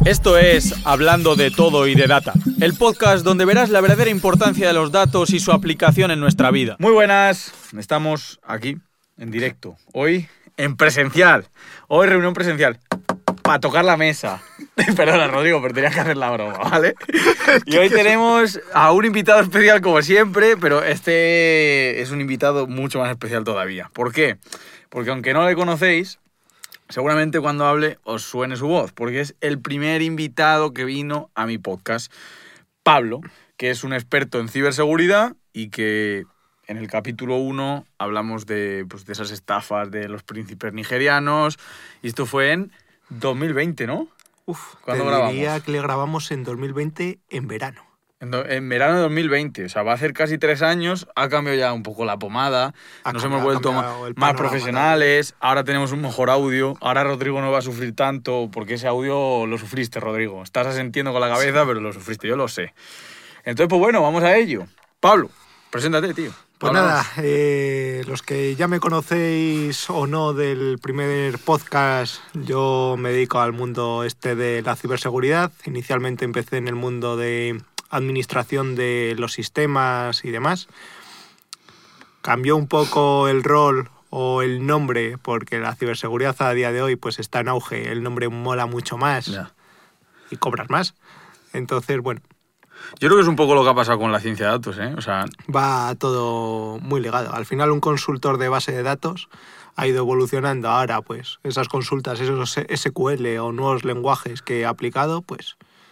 Esto es Hablando de Todo y de Data, el podcast donde verás la verdadera importancia de los datos y su aplicación en nuestra vida. Muy buenas, estamos aquí en directo, hoy en presencial, hoy reunión presencial, para tocar la mesa. Perdona, Rodrigo, pero tenías que hacer la broma, ¿vale? Y hoy tenemos a un invitado especial como siempre, pero este es un invitado mucho más especial todavía. ¿Por qué? Porque aunque no le conocéis, seguramente cuando hable os suene su voz, porque es el primer invitado que vino a mi podcast, Pablo, que es un experto en ciberseguridad y que en el capítulo 1 hablamos de esas estafas de los príncipes nigerianos, y esto fue en 2020, ¿no? ¿Cuándo grabamos? Diría que le grabamos en 2020 en verano. En verano de 2020, o sea, va a hacer casi 3 años, ha cambiado ya un poco la pomada, nos hemos vuelto más profesionales, ahora tenemos un mejor audio, ahora Rodrigo no va a sufrir tanto, porque ese audio lo sufriste, Rodrigo. Estás asintiendo con la cabeza, pero lo sufriste, yo lo sé. Entonces, pues bueno, vamos a ello. Pablo, preséntate, tío. Pues nada, los que ya me conocéis o no del primer podcast, yo me dedico al mundo de la ciberseguridad. Inicialmente empecé en el mundo de administración de los sistemas y demás. Cambió un poco el rol o el nombre, porque la ciberseguridad a día de hoy pues está en auge, el nombre mola mucho más y cobras más. Entonces, bueno. Yo creo que es un poco lo que ha pasado con la ciencia de datos, ¿eh? O sea, va todo muy ligado. Al final un consultor de base de datos ha ido evolucionando. Ahora, pues, esas consultas, esos SQL o nuevos lenguajes que he aplicado, pues...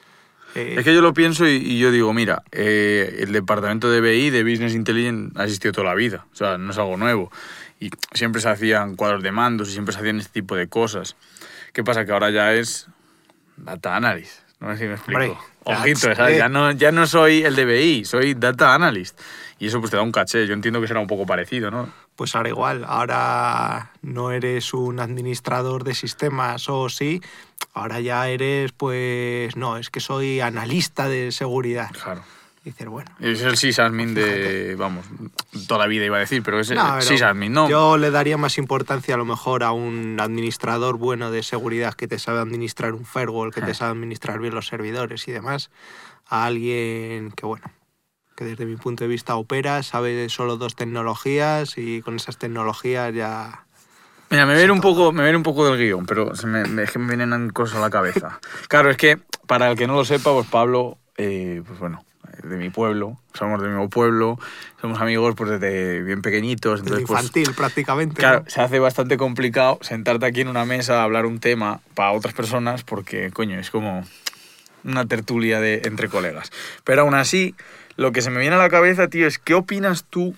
Es que yo lo pienso y yo digo, mira, el departamento de BI, de Business Intelligence, ha existido toda la vida. O sea, no es algo nuevo. Y siempre se hacían cuadros de mandos y siempre se hacían este tipo de cosas. ¿Qué pasa? Que ahora ya es data analyst. No sé si me explico. Hombre, ojito, ¿sabes? Ya no soy el de BI, soy data analyst. Y eso pues te da un caché. Yo entiendo que será un poco parecido, ¿no? Pues ahora igual. Ahora no eres un administrador de sistemas o sí. Ahora ya eres, pues... No, es que soy analista de seguridad. Claro. Dices, bueno... Es el sysadmin de... Vamos, toda la vida iba a decir, pero es el sysadmin, ¿no? Yo le daría más importancia a lo mejor a un administrador bueno de seguridad que te sabe administrar un firewall, que te sabe administrar bien los servidores y demás, a alguien que, bueno, que desde mi punto de vista opera, sabe solo 2 tecnologías y con esas tecnologías ya... Mira, me viene un poco del guión, pero es que me vienen cosas a la cabeza. Claro, es que, para el que no lo sepa, pues Pablo, pues bueno, de mi pueblo, somos del mismo pueblo, somos amigos pues desde bien pequeñitos. Entonces, desde infantil, pues, prácticamente. Claro, ¿no? Se hace bastante complicado sentarte aquí en una mesa a hablar un tema para otras personas porque, coño, es como una tertulia entre colegas. Pero aún así, lo que se me viene a la cabeza, tío, es ¿qué opinas tú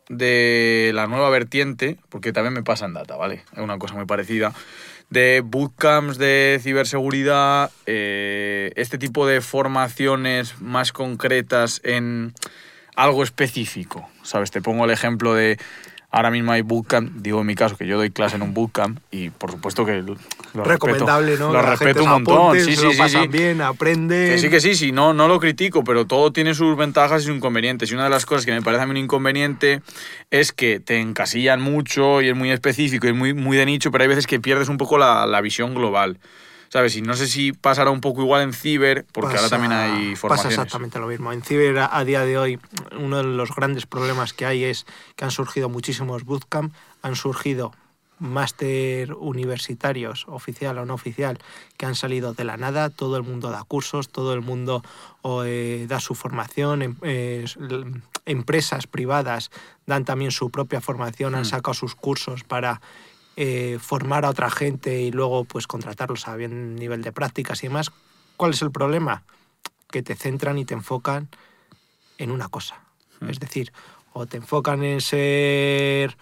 de la nueva vertiente? Porque también me pasa en data, ¿vale? Es una cosa muy parecida. De bootcamps de ciberseguridad, este tipo de formaciones más concretas en algo específico, ¿sabes? Te pongo el ejemplo de... Ahora mismo hay bootcamp, digo en mi caso que yo doy clase en un bootcamp y por supuesto que lo recomendable, respeto, ¿no? Lo respeto un montón. Apunten, sí, lo pasan bien, aprenden. Que sí, no lo critico, pero todo tiene sus ventajas y sus inconvenientes. Y una de las cosas que me parece a mí un inconveniente es que te encasillan mucho y es muy específico y es muy de nicho, pero hay veces que pierdes un poco la visión global, ¿sabes? Y no sé si pasará un poco igual en ciber, porque ahora también hay formaciones. Pasa exactamente lo mismo. En ciber, a día de hoy, uno de los grandes problemas que hay es que han surgido muchísimos bootcamp, han surgido máster universitarios, oficial o no oficial, que han salido de la nada. Todo el mundo da cursos, todo el mundo da su formación, empresas privadas dan también su propia formación, han sacado sus cursos para... formar a otra gente y luego pues contratarlos a bien nivel de prácticas y demás. ¿Cuál es el problema? Que te centran y te enfocan en una cosa. Es decir, o te enfocan en ser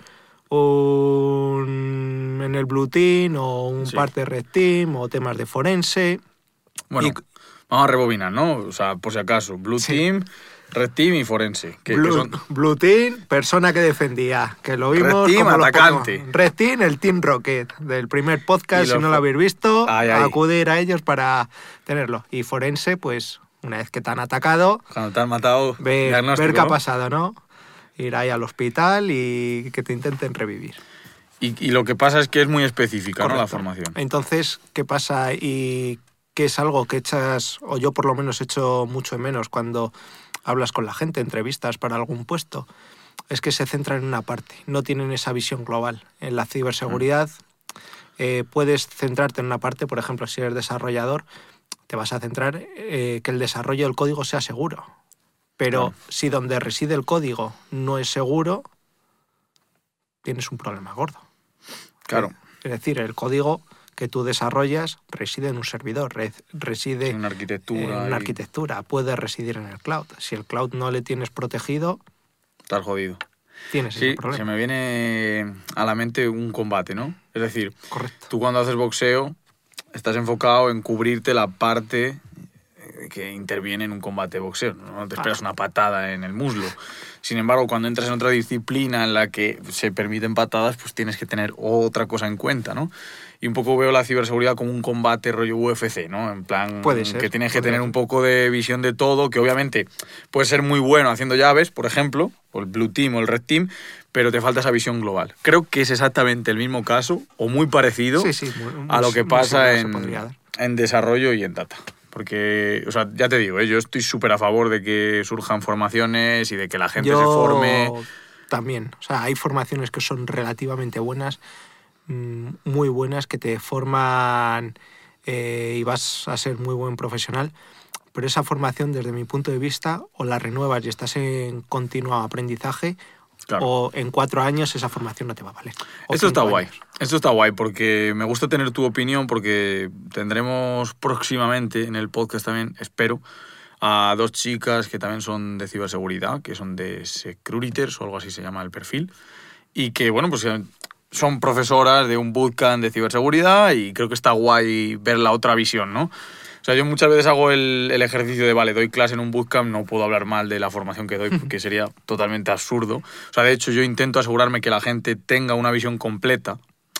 en el Blue Team o un parte de Red Team o temas de forense. Bueno, vamos a rebobinar, ¿no? O sea, por si acaso, Blue Team, Red Team y forense. Blue Team, persona que defendía, que lo vimos. Red Team, como atacante. Red Team, el Team Rocket, del primer podcast, si no lo habéis visto, acudir a ellos para tenerlo. Y forense, pues, una vez que te han atacado... Cuando te han matado, ver qué ha pasado, ¿no? Ir ahí al hospital y que te intenten revivir. Y lo que pasa es que es muy específica, ¿no?, la formación. Entonces, ¿qué pasa? Y que es algo que echas, o yo por lo menos echo mucho de menos cuando hablas con la gente, entrevistas para algún puesto, es que se centran en una parte, no tienen esa visión global. En la ciberseguridad puedes centrarte en una parte, por ejemplo, si eres desarrollador, te vas a centrar que el desarrollo del código sea seguro. Pero si donde reside el código no es seguro, tienes un problema gordo. Claro. Es decir, el código que tú desarrollas reside en un servidor, reside en una arquitectura, puede residir en el cloud. Si el cloud no le tienes protegido, estás jodido. Tienes ese problema. Se me viene a la mente un combate, ¿no? Es decir, correcto, tú cuando haces boxeo estás enfocado en cubrirte la parte que interviene en un combate de boxeo. No te esperas una patada en el muslo. Sin embargo, cuando entras en otra disciplina en la que se permiten patadas, pues tienes que tener otra cosa en cuenta, ¿no? Y un poco veo la ciberseguridad como un combate rollo UFC, ¿no? En plan, puede ser, que tienes que tener un poco de visión de todo, que obviamente puede ser muy bueno haciendo llaves, por ejemplo, o el Blue Team o el Red Team, pero te falta esa visión global. Creo que es exactamente el mismo caso, o muy parecido, a lo que pasa en desarrollo y en data. Porque, o sea, ya te digo, yo estoy súper a favor de que surjan formaciones y de que la gente se forme. También, o sea, hay formaciones que son relativamente buenas, muy buenas, que te forman y vas a ser muy buen profesional, pero esa formación, desde mi punto de vista, o la renuevas y estás en continuo aprendizaje, claro, o en 4 años esa formación no te va a valer. Esto está guay. Esto está guay porque me gusta tener tu opinión, porque tendremos próximamente en el podcast también, espero, a 2 chicas que también son de ciberseguridad, que son de Securiters o algo así se llama el perfil, y que, bueno, pues son profesoras de un bootcamp de ciberseguridad y creo que está guay ver la otra visión, ¿no? O sea, yo muchas veces hago el ejercicio de, vale, doy clase en un bootcamp, no puedo hablar mal de la formación que doy porque sería totalmente absurdo. O sea, de hecho, yo intento asegurarme que la gente tenga una visión completa.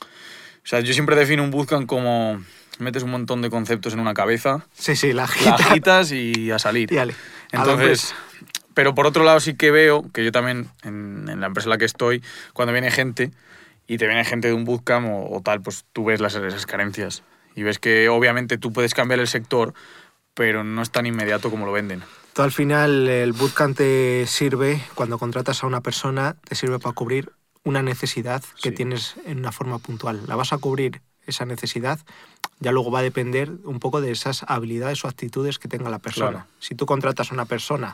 O sea, yo siempre defino un bootcamp como metes un montón de conceptos en una cabeza, sí, la agitas y a salir. Y ale, entonces, pero por otro lado sí que veo que yo también, en la empresa en la que estoy, cuando viene gente y te viene gente de un bootcamp o tal, pues tú ves esas carencias. Y ves que obviamente tú puedes cambiar el sector, pero no es tan inmediato como lo venden. Tú al final el bootcamp te sirve, cuando contratas a una persona, te sirve para cubrir una necesidad que tienes en una forma puntual. La vas a cubrir esa necesidad, ya luego va a depender un poco de esas habilidades o actitudes que tenga la persona. Claro. Si tú contratas a una persona,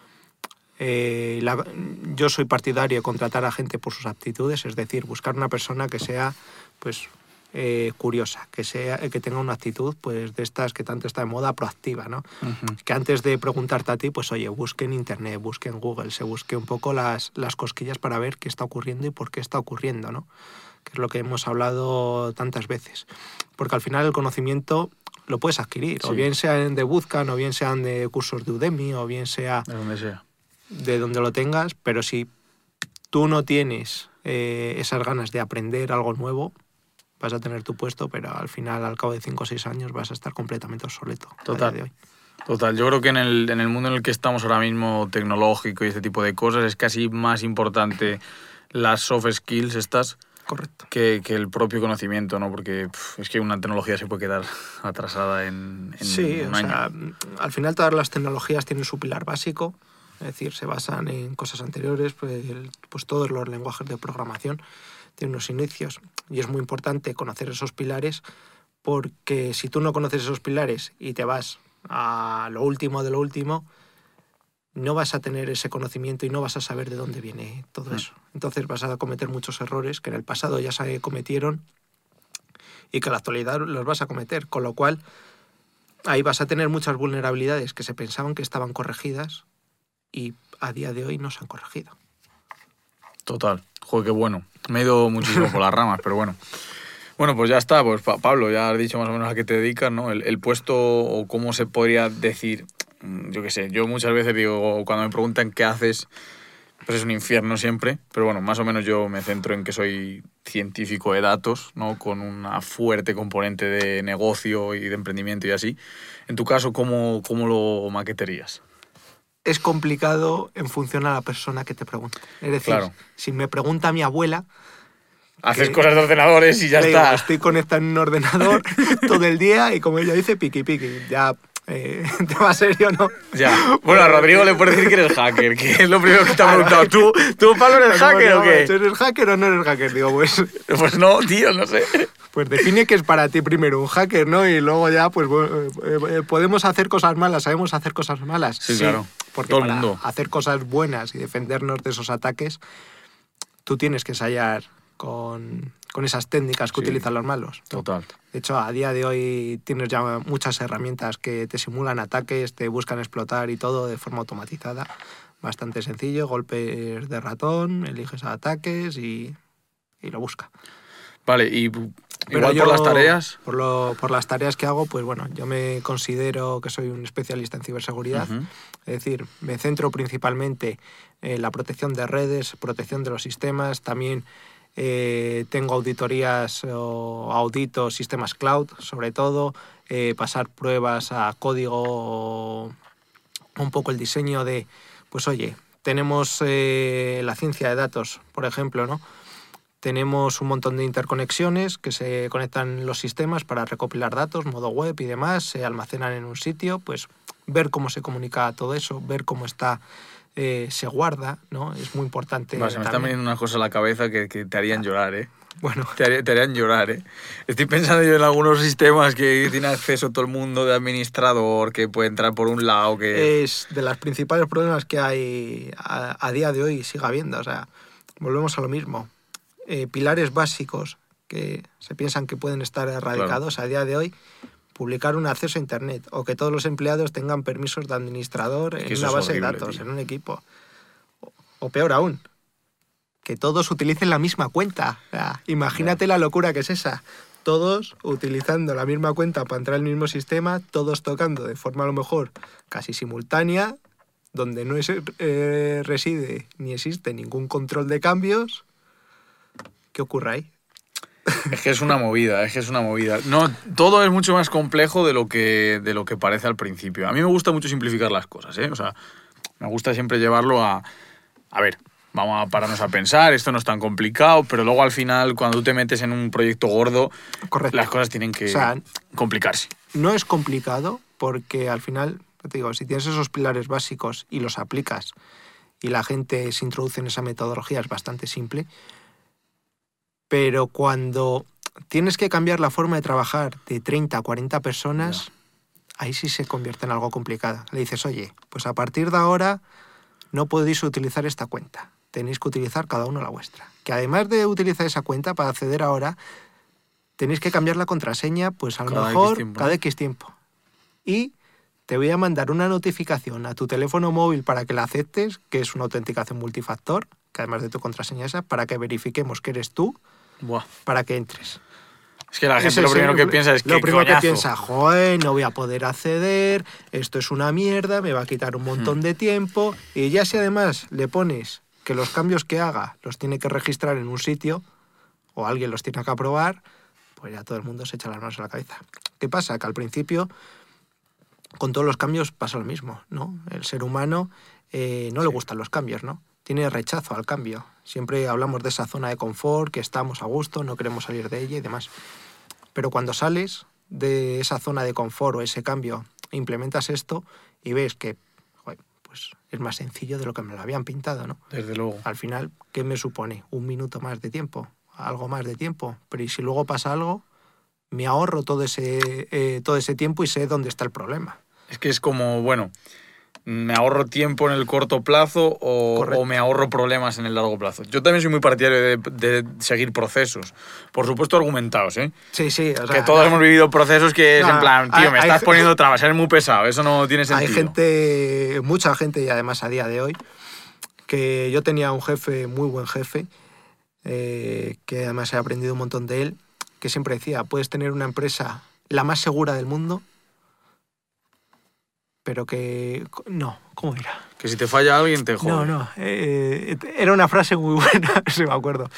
yo soy partidario de contratar a gente por sus aptitudes, es decir, buscar una persona que sea, pues, curiosa, que tenga una actitud, pues, de estas que tanto está de moda, proactiva, ¿no? Uh-huh. Que antes de preguntarte a ti, pues oye, busque en internet, busque en Google, se busque un poco las cosquillas para ver qué está ocurriendo y por qué está ocurriendo, ¿no? Que es lo que hemos hablado tantas veces. Porque al final el conocimiento lo puedes adquirir, o bien sean de Bootcamp, o bien sean de cursos de Udemy, o bien sea de donde lo tengas, pero si tú no tienes esas ganas de aprender algo nuevo, vas a tener tu puesto, pero al final, al cabo de 5 o 6 años, vas a estar completamente obsoleto. Total. A día de hoy. Total, yo creo que en el mundo en el que estamos ahora mismo, tecnológico y este tipo de cosas, es casi más importante las soft skills estas. Correcto. Que el propio conocimiento, ¿no? Porque es que una tecnología se puede quedar atrasada en un año. Sea, al final todas las tecnologías tienen su pilar básico, es decir, se basan en cosas anteriores, pues todos los lenguajes de programación tienen unos inicios y es muy importante conocer esos pilares, porque si tú no conoces esos pilares y te vas a lo último de lo último, no vas a tener ese conocimiento y no vas a saber de dónde viene todo eso. Entonces vas a cometer muchos errores que en el pasado ya se cometieron y que en la actualidad los vas a cometer, con lo cual ahí vas a tener muchas vulnerabilidades que se pensaban que estaban corregidas y a día de hoy no se han corregido. Total. Joder, qué bueno. Me he ido muchísimo por las ramas, pero bueno. Bueno, pues ya está. Pues Pablo, ya has dicho más o menos a qué te dedicas, ¿no? El puesto, o cómo se podría decir, yo qué sé, yo muchas veces digo, cuando me preguntan qué haces, pues es un infierno siempre, pero bueno, más o menos yo me centro en que soy científico de datos, ¿no? Con una fuerte componente de negocio y de emprendimiento y así. En tu caso, ¿cómo lo maqueterías? Es complicado en función a la persona que te pregunte. Es decir, si me pregunta mi abuela, Haces cosas de ordenadores y ya le está. digo, estoy conectado en un ordenador todo el día y como ella dice, piqui. Ya, tema serio, ¿no? Ya. Bueno, a Rodrigo le puedes decir que eres hacker, que es lo primero que te ha preguntado. ¿Tú Pablo, eres hacker o qué? ¿Eres hacker o no eres hacker? Digo, pues... Pues no, tío, no sé. Pues define qué es para ti primero un hacker, ¿no? Y luego ya, pues podemos hacer cosas malas, sabemos hacer cosas malas. Sí, claro. Porque todo el para mundo. hacer cosas buenas y defendernos de esos ataques, tú tienes que ensayar con esas técnicas que utilizan los malos. Total. De hecho, a día de hoy tienes ya muchas herramientas que te simulan ataques, te buscan explotar y todo de forma automatizada. Bastante sencillo, golpes de ratón, eliges ataques y lo busca. Vale, y Pero igual por las tareas. Por las tareas que hago, pues bueno, yo me considero que soy un especialista en ciberseguridad. Uh-huh. Es decir, me centro principalmente en la protección de redes, protección de los sistemas. También tengo auditorías o audito sistemas cloud, sobre todo. Pasar pruebas a código, un poco el diseño de, pues oye, tenemos la ciencia de datos, por ejemplo, ¿no? Tenemos un montón de interconexiones que se conectan los sistemas para recopilar datos, modo web y demás, se almacenan en un sitio, pues ver cómo se comunica todo eso, ver cómo está, se guarda, ¿no? Es muy importante. Se me están viniendo unas cosas a la cabeza que te harían llorar, ¿eh? Bueno. Te harían llorar, ¿eh? Estoy pensando yo en algunos sistemas que tiene acceso todo el mundo de administrador, que puede entrar por un lado, que... Es de los principales problemas que hay a día de hoy y sigue habiendo, o sea, volvemos a lo mismo. Pilares básicos que se piensan que pueden estar erradicados, claro, a día de hoy, publicar un acceso a Internet o que todos los empleados tengan permisos de administrador en una base de datos, tío, en un equipo. O peor aún, que todos utilicen la misma cuenta. O sea, imagínate la locura que es esa. Todos utilizando la misma cuenta para entrar al mismo sistema, todos tocando de forma a lo mejor casi simultánea, donde no reside ni existe ningún control de cambios. ¿Qué ocurre ahí? Es que es una movida. No, todo es mucho más complejo de lo que parece al principio. A mí me gusta mucho simplificar las cosas, ¿eh? O sea, me gusta siempre llevarlo a ver, vamos a pararnos a pensar, esto no es tan complicado, pero luego al final, cuando tú te metes en un proyecto gordo, correcto, las cosas tienen que complicarse. No es complicado porque al final, te digo, si tienes esos pilares básicos y los aplicas y la gente se introduce en esa metodología, es bastante simple. Pero cuando tienes que cambiar la forma de trabajar de 30 a 40 personas, ahí sí se convierte en algo complicado. Le dices, oye, pues a partir de ahora no podéis utilizar esta cuenta. Tenéis que utilizar cada uno la vuestra. Que además de utilizar esa cuenta, para acceder ahora, tenéis que cambiar la contraseña, pues a lo mejor cada X tiempo. Y te voy a mandar una notificación a tu teléfono móvil para que la aceptes, que es una autenticación multifactor, que además de tu contraseña esa, para que verifiquemos que eres tú. Buah. Para que entres. Es que la gente lo primero que piensa es que lo primero que piensa, joder, no voy a poder acceder, esto es una mierda, me va a quitar un montón de tiempo. Y ya si además le pones que los cambios que haga los tiene que registrar en un sitio o alguien los tiene que aprobar, pues ya todo el mundo se echa las manos a la cabeza. ¿Qué pasa? Que al principio con todos los cambios pasa lo mismo, ¿no? El ser humano no le gustan los cambios, ¿no? Tiene rechazo al cambio. Siempre hablamos de esa zona de confort, que estamos a gusto, no queremos salir de ella y demás. Pero cuando sales de esa zona de confort o ese cambio, implementas esto y ves que pues es más sencillo de lo que me lo habían pintado, ¿no? Desde luego. Al final, ¿qué me supone? Un minuto más de tiempo, algo más de tiempo. Pero ¿y si luego pasa algo? Me ahorro todo ese tiempo y sé dónde está el problema. Es que es como, bueno, me ahorro tiempo en el corto plazo o me ahorro problemas en el largo plazo. Yo también soy muy partidario de seguir procesos. Por supuesto argumentados, ¿eh? Sí, sí. O sea, que todos hemos vivido procesos que es en plan, tío, me estás poniendo trabas, eres muy pesado, eso no tiene sentido. Hay mucha gente, y además a día de hoy, que yo tenía un jefe, muy buen jefe, que además he aprendido un montón de él, que siempre decía, puedes tener una empresa la más segura del mundo, pero que... No, ¿cómo era? Que si te falla alguien te jode. No, era una frase muy buena, si me acuerdo.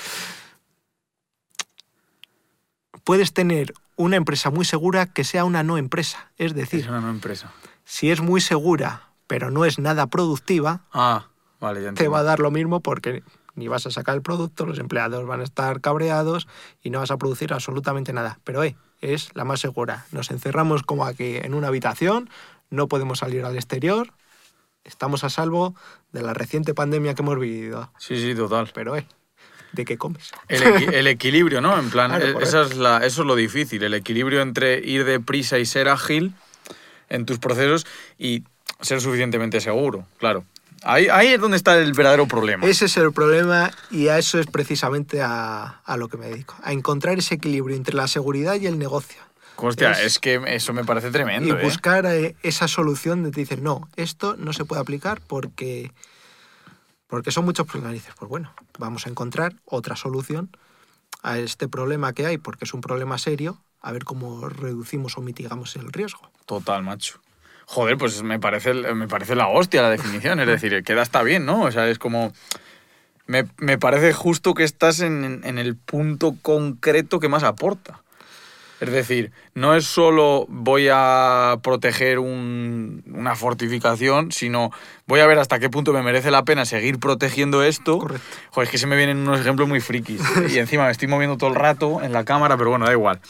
Puedes tener una empresa muy segura que sea una no empresa. Es decir, es una no empresa. Si es muy segura, pero no es nada productiva, vale, ya entiendo. Te va a dar lo mismo porque ni vas a sacar el producto, los empleados van a estar cabreados y no vas a producir absolutamente nada. Pero es la más segura. Nos encerramos como aquí en una habitación, no podemos salir al exterior, estamos a salvo de la reciente pandemia que hemos vivido. Sí, total. Pero ¿de qué comes? El equilibrio, ¿no? En plan, Claro, eso es lo difícil, el equilibrio entre ir deprisa y ser ágil en tus procesos y ser suficientemente seguro, claro. Ahí es donde está el verdadero problema. Ese es el problema y a eso es precisamente a lo que me dedico. A encontrar ese equilibrio entre la seguridad y el negocio. Hostia, es que eso me parece tremendo. Y buscar esa solución de te dicen, no, esto no se puede aplicar porque son muchos problemas. Y dices, pues bueno, vamos a encontrar otra solución a este problema que hay, porque es un problema serio, a ver cómo reducimos o mitigamos el riesgo. Total, macho. Joder, pues me parece la hostia la definición. Es decir, queda hasta bien, ¿no? O sea, es como... Me parece justo que estás en el punto concreto que más aporta. Es decir, no es solo voy a proteger una fortificación, sino voy a ver hasta qué punto me merece la pena seguir protegiendo esto. Correcto. Joder, es que se me vienen unos ejemplos muy frikis. Y encima me estoy moviendo todo el rato en la cámara, pero bueno, da igual.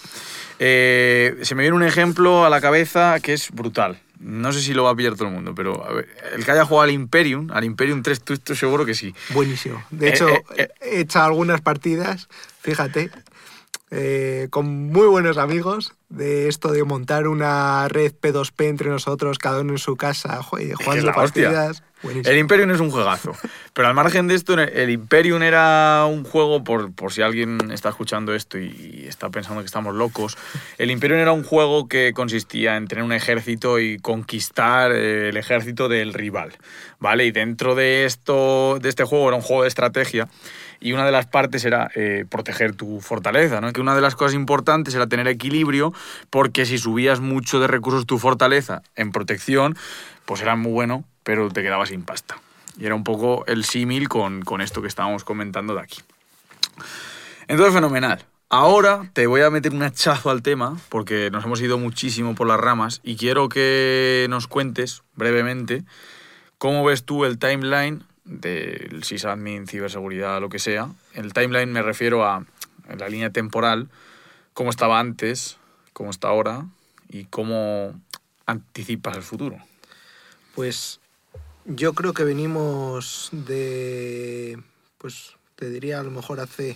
Se me viene un ejemplo a la cabeza que es brutal. No sé si lo va a pillar todo el mundo, pero a ver, el que haya jugado al Imperium 3, tú estoy seguro que sí. Buenísimo. De hecho, he echado algunas partidas, fíjate, con muy buenos amigos, de esto de montar una red P2P entre nosotros, cada uno en su casa, jugando partidas. Buenísimo. El Imperium es un juegazo. Pero al margen de esto, el Imperium era un juego, por si alguien está escuchando esto y está pensando que estamos locos, el Imperium era un juego que consistía en tener un ejército y conquistar el ejército del rival, ¿vale? Y dentro de este juego era un juego de estrategia y una de las partes era proteger tu fortaleza, ¿no? Que una de las cosas importantes era tener equilibrio, porque si subías mucho de recursos tu fortaleza en protección, pues era muy bueno, pero te quedabas sin pasta. Y era un poco el símil con esto que estábamos comentando de aquí. Entonces, fenomenal. Ahora te voy a meter un hachazo al tema, porque nos hemos ido muchísimo por las ramas, y quiero que nos cuentes brevemente cómo ves tú el timeline del sysadmin, ciberseguridad, lo que sea. El timeline me refiero a la línea temporal, cómo estaba antes, cómo está ahora, y cómo anticipas el futuro. Pues yo creo que venimos de, pues te diría a lo mejor hace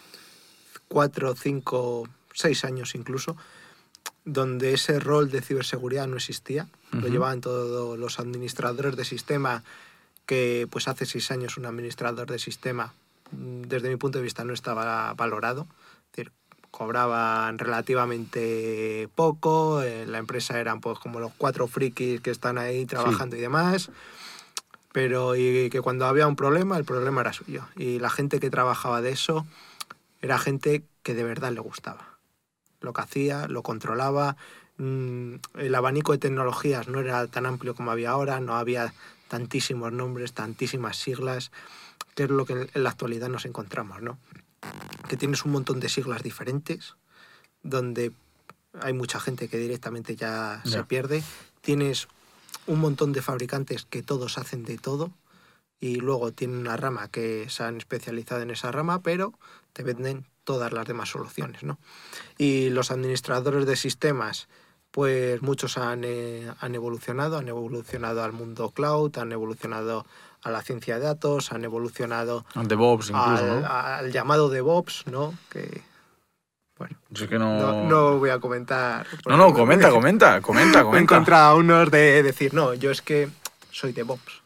4, 5, 6 años incluso, donde ese rol de ciberseguridad no existía. Uh-huh. Lo llevaban todos los administradores de sistema, que pues hace 6 años un administrador de sistema, desde mi punto de vista, no estaba valorado. Es decir, cobraban relativamente poco, la empresa eran pues como los 4 frikis que están ahí trabajando, sí, y demás, pero y que cuando había un problema, el problema era suyo. Y la gente que trabajaba de eso era gente que de verdad le gustaba lo que hacía, lo controlaba. El abanico de tecnologías no era tan amplio como había ahora, no había tantísimos nombres, tantísimas siglas, que es lo que en la actualidad nos encontramos, ¿no? Que tienes un montón de siglas diferentes, donde hay mucha gente que directamente ya se pierde. Tienes un montón de fabricantes que todos hacen de todo, y luego tienen una rama que se han especializado en esa rama, pero te venden todas las demás soluciones, ¿no? Y los administradores de sistemas, pues muchos han evolucionado al mundo cloud, han evolucionado a la ciencia de datos, han evolucionado al DevOps incluso, ¿no? Al llamado DevOps, ¿no? Que, bueno, es que no voy a comentar. No, comenta. Me he encontrado a unos de decir, no, yo es que soy DevOps.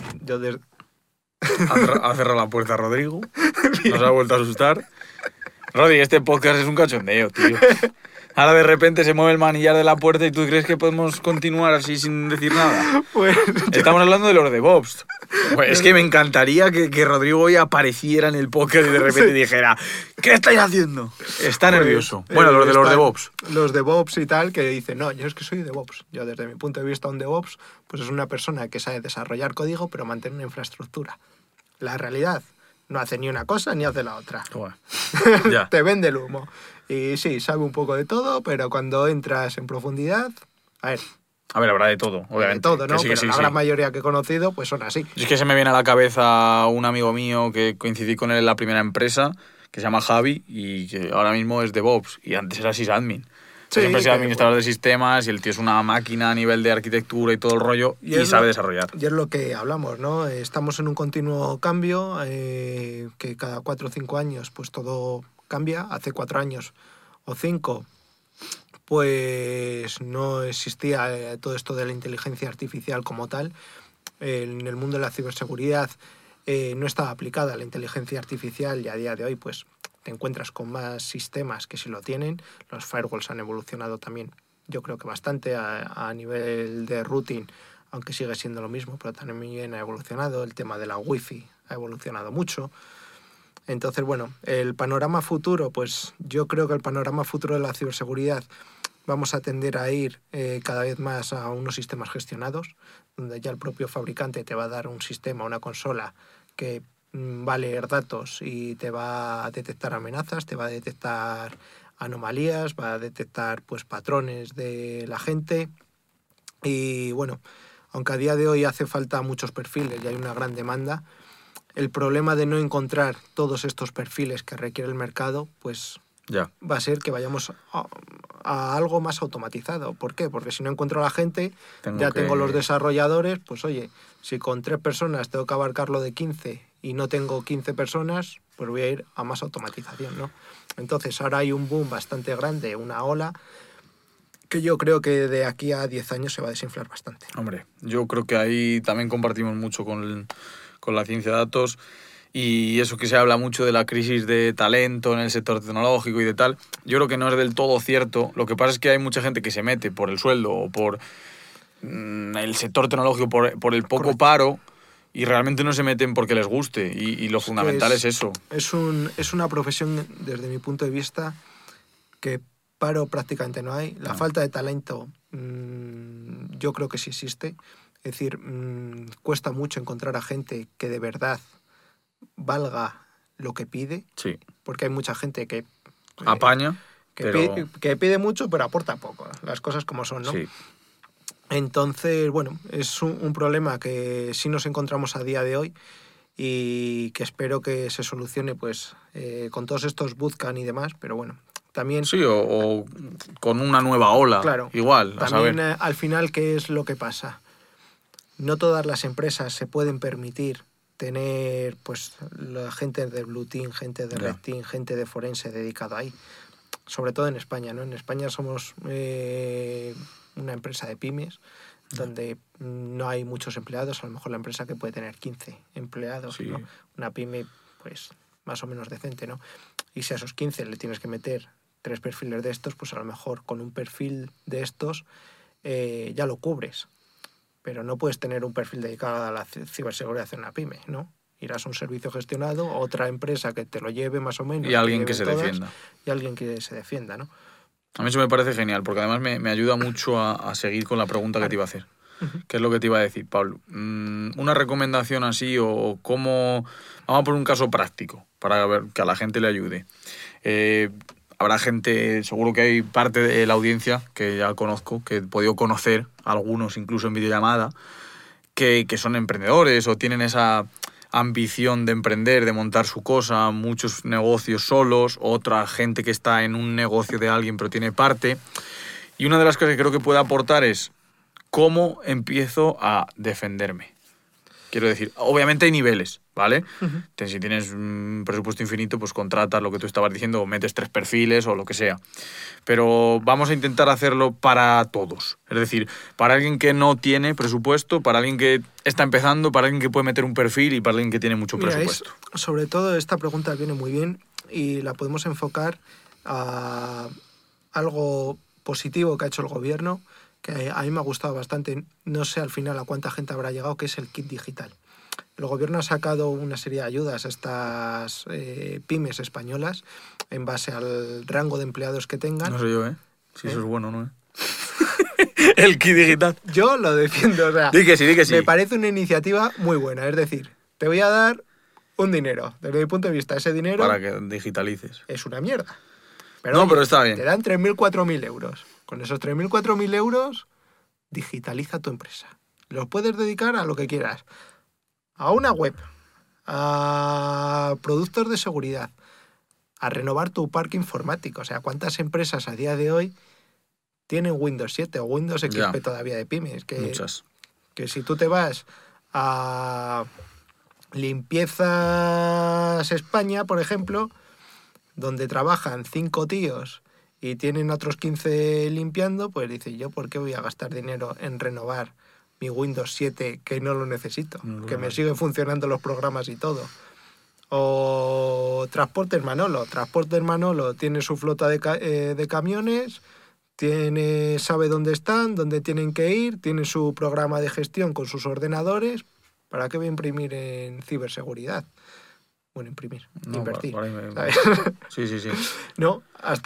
Ha cerrado la puerta a Rodrigo, nos ha vuelto a asustar. Rodri, este podcast es un cachondeo, tío. Ahora de repente se mueve el manillar de la puerta y tú crees que podemos continuar así sin decir nada. Pues, estamos hablando de los DevOps. Pues es que me encantaría que Rodrigo hoy apareciera en el podcast y de repente dijera, ¿qué estáis haciendo? Está nervioso. Bueno, los de los DevOps. Los DevOps y tal, que dicen, no, yo es que soy DevOps. Yo desde mi punto de vista un DevOps pues es una persona que sabe desarrollar código pero mantener una infraestructura. La realidad, no hace ni una cosa ni hace la otra. Ya. Te vende el humo. Y sí, sabe un poco de todo, pero cuando entras en profundidad, a ver, A ver, habrá de todo, obviamente. De todo, ¿no? Que sí, Pero sí, la sí. gran mayoría que he conocido, pues son así. Es que se me viene a la cabeza un amigo mío que coincidí con él en la primera empresa, que se llama Javi, y que ahora mismo es DevOps, y antes era sysadmin. Sí, Siempre ha sido que, administrador de sistemas, y el tío es una máquina a nivel de arquitectura y todo el rollo, y sabe desarrollar. Y es lo que hablamos, ¿no? Estamos en un continuo cambio, que cada 4 o 5 años pues todo cambia. Hace 4 años o 5 pues no existía todo esto de la inteligencia artificial como tal. En el mundo de la ciberseguridad no estaba aplicada la inteligencia artificial, y a día de hoy pues te encuentras con más sistemas que sí lo tienen. Los firewalls han evolucionado también, yo creo que bastante a nivel de routing, aunque sigue siendo lo mismo, pero también ha evolucionado. El tema de la wifi ha evolucionado mucho. Entonces, bueno, el panorama futuro, pues yo creo que el panorama futuro de la ciberseguridad vamos a tender a ir cada vez más a unos sistemas gestionados, donde ya el propio fabricante te va a dar un sistema, una consola que va a leer datos y te va a detectar amenazas, te va a detectar anomalías, va a detectar pues patrones de la gente. Y bueno, aunque a día de hoy hace falta muchos perfiles y hay una gran demanda, el problema de no encontrar todos estos perfiles que requiere el mercado, pues Ya. va a ser que vayamos a algo más automatizado. ¿Por qué? Porque si no encuentro a la gente, tengo los desarrolladores, pues oye, si con 3 personas tengo que abarcar lo de 15 y no tengo 15 personas, pues voy a ir a más automatización, ¿no? Entonces ahora hay un boom bastante grande, una ola, que yo creo que de aquí a 10 años se va a desinflar bastante. Hombre, yo creo que ahí también compartimos mucho con la ciencia de datos. Y eso que se habla mucho de la crisis de talento en el sector tecnológico y de tal, yo creo que no es del todo cierto. Lo que pasa es que hay mucha gente que se mete por el sueldo o por el sector tecnológico, por el poco Correcto. paro, y realmente no se meten porque les guste. Y lo fundamental es eso. Es una profesión, desde mi punto de vista, que paro prácticamente no hay. La falta de talento, yo creo que sí existe. Es decir, cuesta mucho encontrar a gente que de verdad valga lo que pide, Sí. porque hay mucha gente que Apaña, que pide mucho pero aporta poco, las cosas como son, ¿no? Sí. Entonces, bueno, es un problema que sí nos encontramos a día de hoy y que espero que se solucione pues con todos estos bootcamp y demás, pero bueno, también... Sí, o con una nueva ola, Claro, igual, a también saber. al final, ¿qué es lo que pasa? No todas las empresas se pueden permitir tener pues la gente de Blue Team, gente de Red Team, gente de forense dedicado ahí. Sobre todo en España, ¿no? En España somos una empresa de pymes donde no hay muchos empleados. A lo mejor la empresa que puede tener 15 empleados, Sí. ¿no? Una pyme pues más o menos decente, ¿no? Y si a esos 15 le tienes que meter 3 perfiles de estos, pues a lo mejor con un perfil de estos ya lo cubres. Pero no puedes tener un perfil dedicado a la ciberseguridad en una pyme, ¿no? Irás a un servicio gestionado, otra empresa que te lo lleve más o menos. Y alguien que se defienda. Y alguien que se defienda, ¿no? A mí eso me parece genial, porque además me ayuda mucho a seguir con la pregunta que te iba a hacer. ¿Qué es lo que te iba a decir, Pablo? Una recomendación así o cómo... Vamos a poner un caso práctico para ver que a la gente le ayude. Habrá gente, seguro que hay parte de la audiencia que ya conozco, que he podido conocer, algunos incluso en videollamada, que son emprendedores o tienen esa ambición de emprender, de montar su cosa, muchos negocios solos, otra gente que está en un negocio de alguien pero tiene parte. Y una de las cosas que creo que puede aportar es cómo empiezo a defenderme. Quiero decir, obviamente hay niveles, ¿vale? Si tienes un presupuesto infinito, pues contratas lo que tú estabas diciendo, o metes 3 perfiles o lo que sea. Pero vamos a intentar hacerlo para todos. Es decir, para alguien que no tiene presupuesto, para alguien que está empezando, para alguien que puede meter un perfil y para alguien que tiene mucho presupuesto. Sobre todo esta pregunta viene muy bien y la podemos enfocar a algo positivo que ha hecho el gobierno, que a mí me ha gustado bastante. No sé al final a cuánta gente habrá llegado, que es el kit digital. El gobierno ha sacado una serie de ayudas a estas pymes españolas en base al rango de empleados que tengan. No sé yo, si eso es bueno, ¿no? El kit digital. Yo lo defiendo, o sea, di que sí. Me parece una iniciativa muy buena. Es decir, te voy a dar un dinero. Desde mi punto de vista, ese dinero... Para que digitalices. Es una mierda. Pero está bien. Te dan 3.000, 4.000 euros. Con esos 3.000, 4.000 euros digitaliza tu empresa. Lo puedes dedicar a lo que quieras. A una web, a productos de seguridad, a renovar tu parque informático. O sea, ¿cuántas empresas a día de hoy tienen Windows 7 o Windows XP todavía de pymes? Muchas. Que si tú te vas a Limpiezas España, por ejemplo, donde trabajan 5 tíos y tienen otros 15 limpiando, pues dice, ¿yo por qué voy a gastar dinero en renovar mi Windows 7 que no lo necesito? Que me siguen funcionando los programas y todo. O Transportes Manolo. Transportes Manolo tiene su flota de camiones, sabe dónde están, dónde tienen que ir, tiene su programa de gestión con sus ordenadores. ¿Para qué voy a imprimir en ciberseguridad? Bueno, invertir. Sí. No,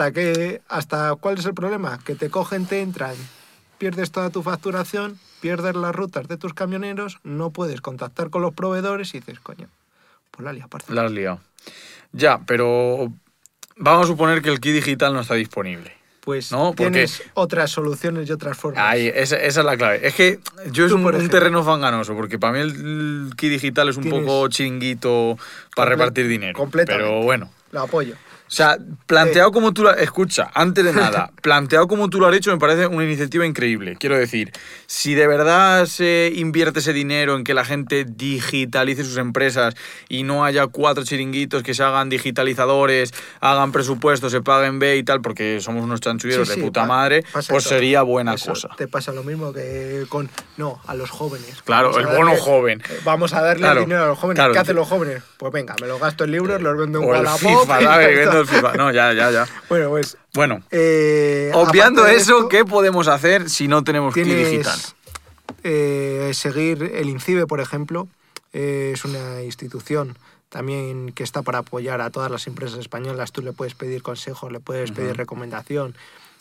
¿cuál es el problema? Que te cogen, te entran, pierdes toda tu facturación, pierdes las rutas de tus camioneros, no puedes contactar con los proveedores y dices, coño, pues la has liado. Ya, pero vamos a suponer que el kit digital no está disponible. Pues ¿no? Tienes otras soluciones y otras formas. Ahí, esa es la clave. Es que yo es un terreno fanganoso, porque para mí el kit digital es un poco chinguito para repartir dinero. Completamente. Pero bueno. Lo apoyo. O sea, planteado como tú lo... Escucha, antes de nada, planteado como tú lo has hecho me parece una iniciativa increíble. Quiero decir, si de verdad se invierte ese dinero en que la gente digitalice sus empresas y no haya 4 chiringuitos que se hagan digitalizadores, hagan presupuestos, se paguen B y tal, porque somos unos chanchulleros de puta madre, pues sería buena cosa. Te pasa lo mismo que con... No, a los jóvenes. Claro, el bono joven. Vamos a darle dinero a los jóvenes. Claro. ¿Qué hacen los jóvenes? Pues venga, me lo gasto en libros, los vendo en Wallapop. FIFA. No, ya. Bueno, pues... Bueno, obviando eso, esto, ¿qué podemos hacer si no tenemos kit digital? Seguir el INCIBE, por ejemplo, es una institución también que está para apoyar a todas las empresas españolas. Tú le puedes pedir consejos, le puedes pedir recomendación.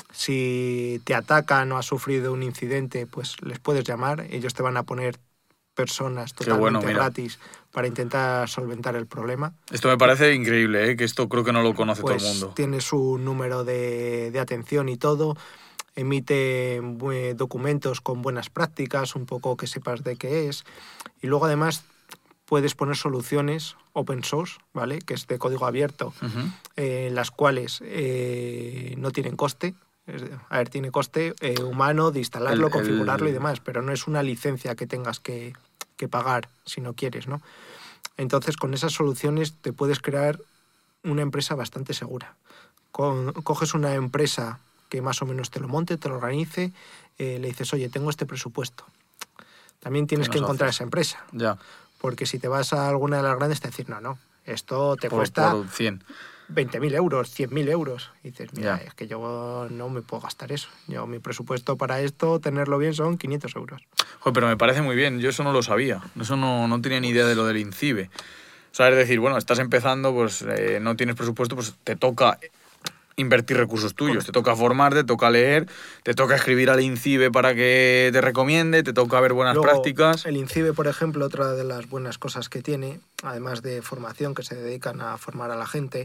Si te atacan o has sufrido un incidente, pues les puedes llamar. Ellos te van a poner personas totalmente gratis para intentar solventar el problema. Esto me parece increíble, que esto creo que no lo conoce todo el mundo. Tiene su número de atención y todo, emite documentos con buenas prácticas, un poco que sepas de qué es, y luego además puedes poner soluciones open source, ¿vale? Que es de código abierto, las cuales no tienen coste. Tiene coste humano de instalarlo, configurarlo y demás, pero no es una licencia que tengas que pagar si no quieres, ¿no? Entonces, con esas soluciones te puedes crear una empresa bastante segura. Coges una empresa que más o menos te lo monte, te lo organice, le dices, oye, tengo este presupuesto. También tienes que encontrar esa empresa. Ya. Porque si te vas a alguna de las grandes, te decir, no, esto te cuesta... Por 100. 20.000 euros, 100.000 euros. Y dices, mira, es que yo no me puedo gastar eso. Mi presupuesto para esto, tenerlo bien, son 500 euros. Joder, pero me parece muy bien. Yo eso no lo sabía. Eso no tenía ni idea de lo del INCIBE. O sea, es decir, bueno, estás empezando, pues no tienes presupuesto, pues te toca invertir recursos tuyos. Correcto. Te toca formarte, te toca leer, te toca escribir al INCIBE para que te recomiende, te toca ver buenas prácticas. El INCIBE, por ejemplo, otra de las buenas cosas que tiene, además de formación, que se dedican a formar a la gente,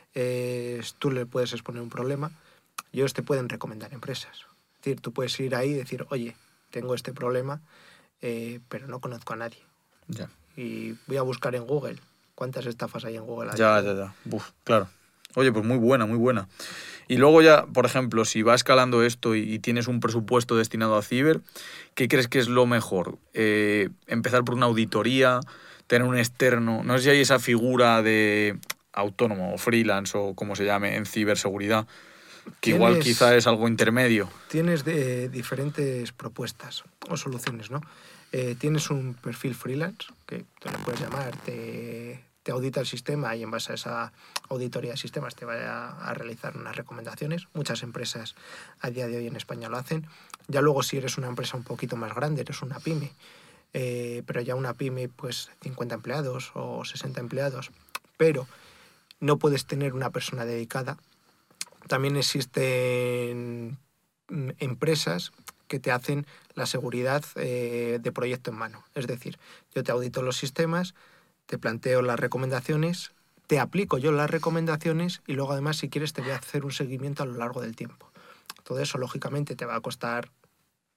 tú le puedes exponer un problema y ellos te pueden recomendar empresas. Es decir, tú puedes ir ahí y decir, oye, tengo este problema, pero no conozco a nadie. Ya. Y voy a buscar en Google. ¿Cuántas estafas hay en Google? Ya. Claro. Oye, pues muy buena. Y luego ya, por ejemplo, si va escalando esto y tienes un presupuesto destinado a ciber, ¿qué crees que es lo mejor? ¿Empezar por una auditoría? ¿Tener un externo? No sé si hay esa figura de autónomo o freelance o como se llame en ciberseguridad, que igual quizá es algo intermedio. Tienes diferentes propuestas o soluciones, ¿no? Tienes un perfil freelance, que te lo puedes llamar, te audita el sistema y en base a esa auditoría de sistemas te va a realizar unas recomendaciones. Muchas empresas a día de hoy en España lo hacen. Ya luego si eres una empresa un poquito más grande, eres una pyme, pero ya una pyme pues 50 empleados o 60 empleados, pero no puedes tener una persona dedicada. También existen empresas que te hacen la seguridad de proyecto en mano. Es decir, yo te audito los sistemas, te planteo las recomendaciones, te aplico yo las recomendaciones y luego además si quieres te voy a hacer un seguimiento a lo largo del tiempo. Todo eso lógicamente te va a costar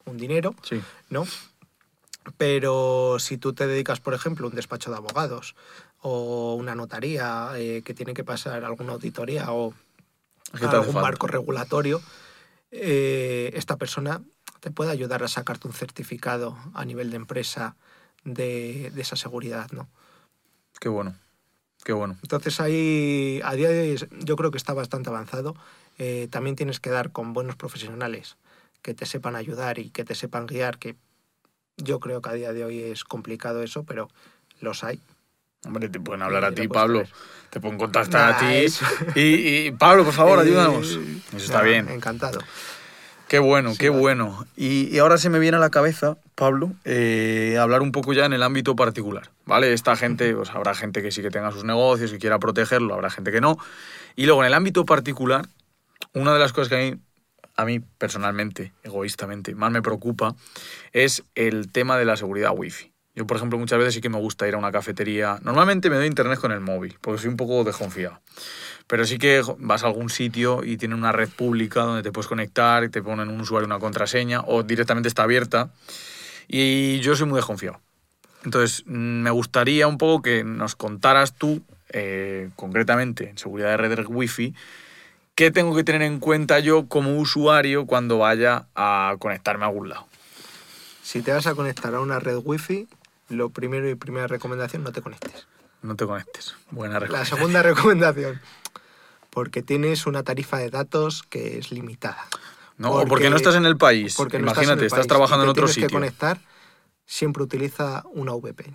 un dinero, Sí. ¿no? Pero si tú te dedicas, por ejemplo, a un despacho de abogados o una notaría que tiene que pasar alguna auditoría o Es que te hace algún falta. marco regulatorio, esta persona te puede ayudar a sacarte un certificado a nivel de empresa de esa seguridad, ¿no? Qué bueno, qué bueno. Entonces ahí, a día de hoy, yo creo que está bastante avanzado. También tienes que dar con buenos profesionales que te sepan ayudar y que te sepan guiar, que yo creo que a día de hoy es complicado eso, pero los hay. Hombre, te pueden hablar a Lo ti, puedes Pablo. tener. Te pueden contactar a Nada, ti. eso. Y Pablo, por favor, ayúdanos. Eso está Nada, bien. Encantado. Qué bueno, Sí, qué vale. bueno. Y ahora se me viene a la cabeza, Pablo, hablar un poco ya en el ámbito particular, ¿vale? Esta gente, pues habrá gente que sí que tenga sus negocios y quiera protegerlo, habrá gente que no. Y luego en el ámbito particular, una de las cosas que a mí personalmente, egoístamente, más me preocupa es el tema de la seguridad wifi. Yo, por ejemplo, muchas veces sí que me gusta ir a una cafetería. Normalmente me doy internet con el móvil, porque soy un poco desconfiado. Pero sí que vas a algún sitio y tiene una red pública donde te puedes conectar y te ponen un usuario y una contraseña, o directamente está abierta. Y yo soy muy desconfiado. Entonces, me gustaría un poco que nos contaras tú, concretamente en seguridad de redes wifi, qué tengo que tener en cuenta yo como usuario cuando vaya a conectarme a algún lado. Si te vas a conectar a una red wifi, lo primero y primera recomendación, no te conectes. No te conectes. Buena La recomendación. segunda recomendación, porque tienes una tarifa de datos que es limitada. No, o porque no estás en el país. Porque no Imagínate, estás en el país trabajando y en te otro tienes que sitio. conectar, siempre utiliza una VPN.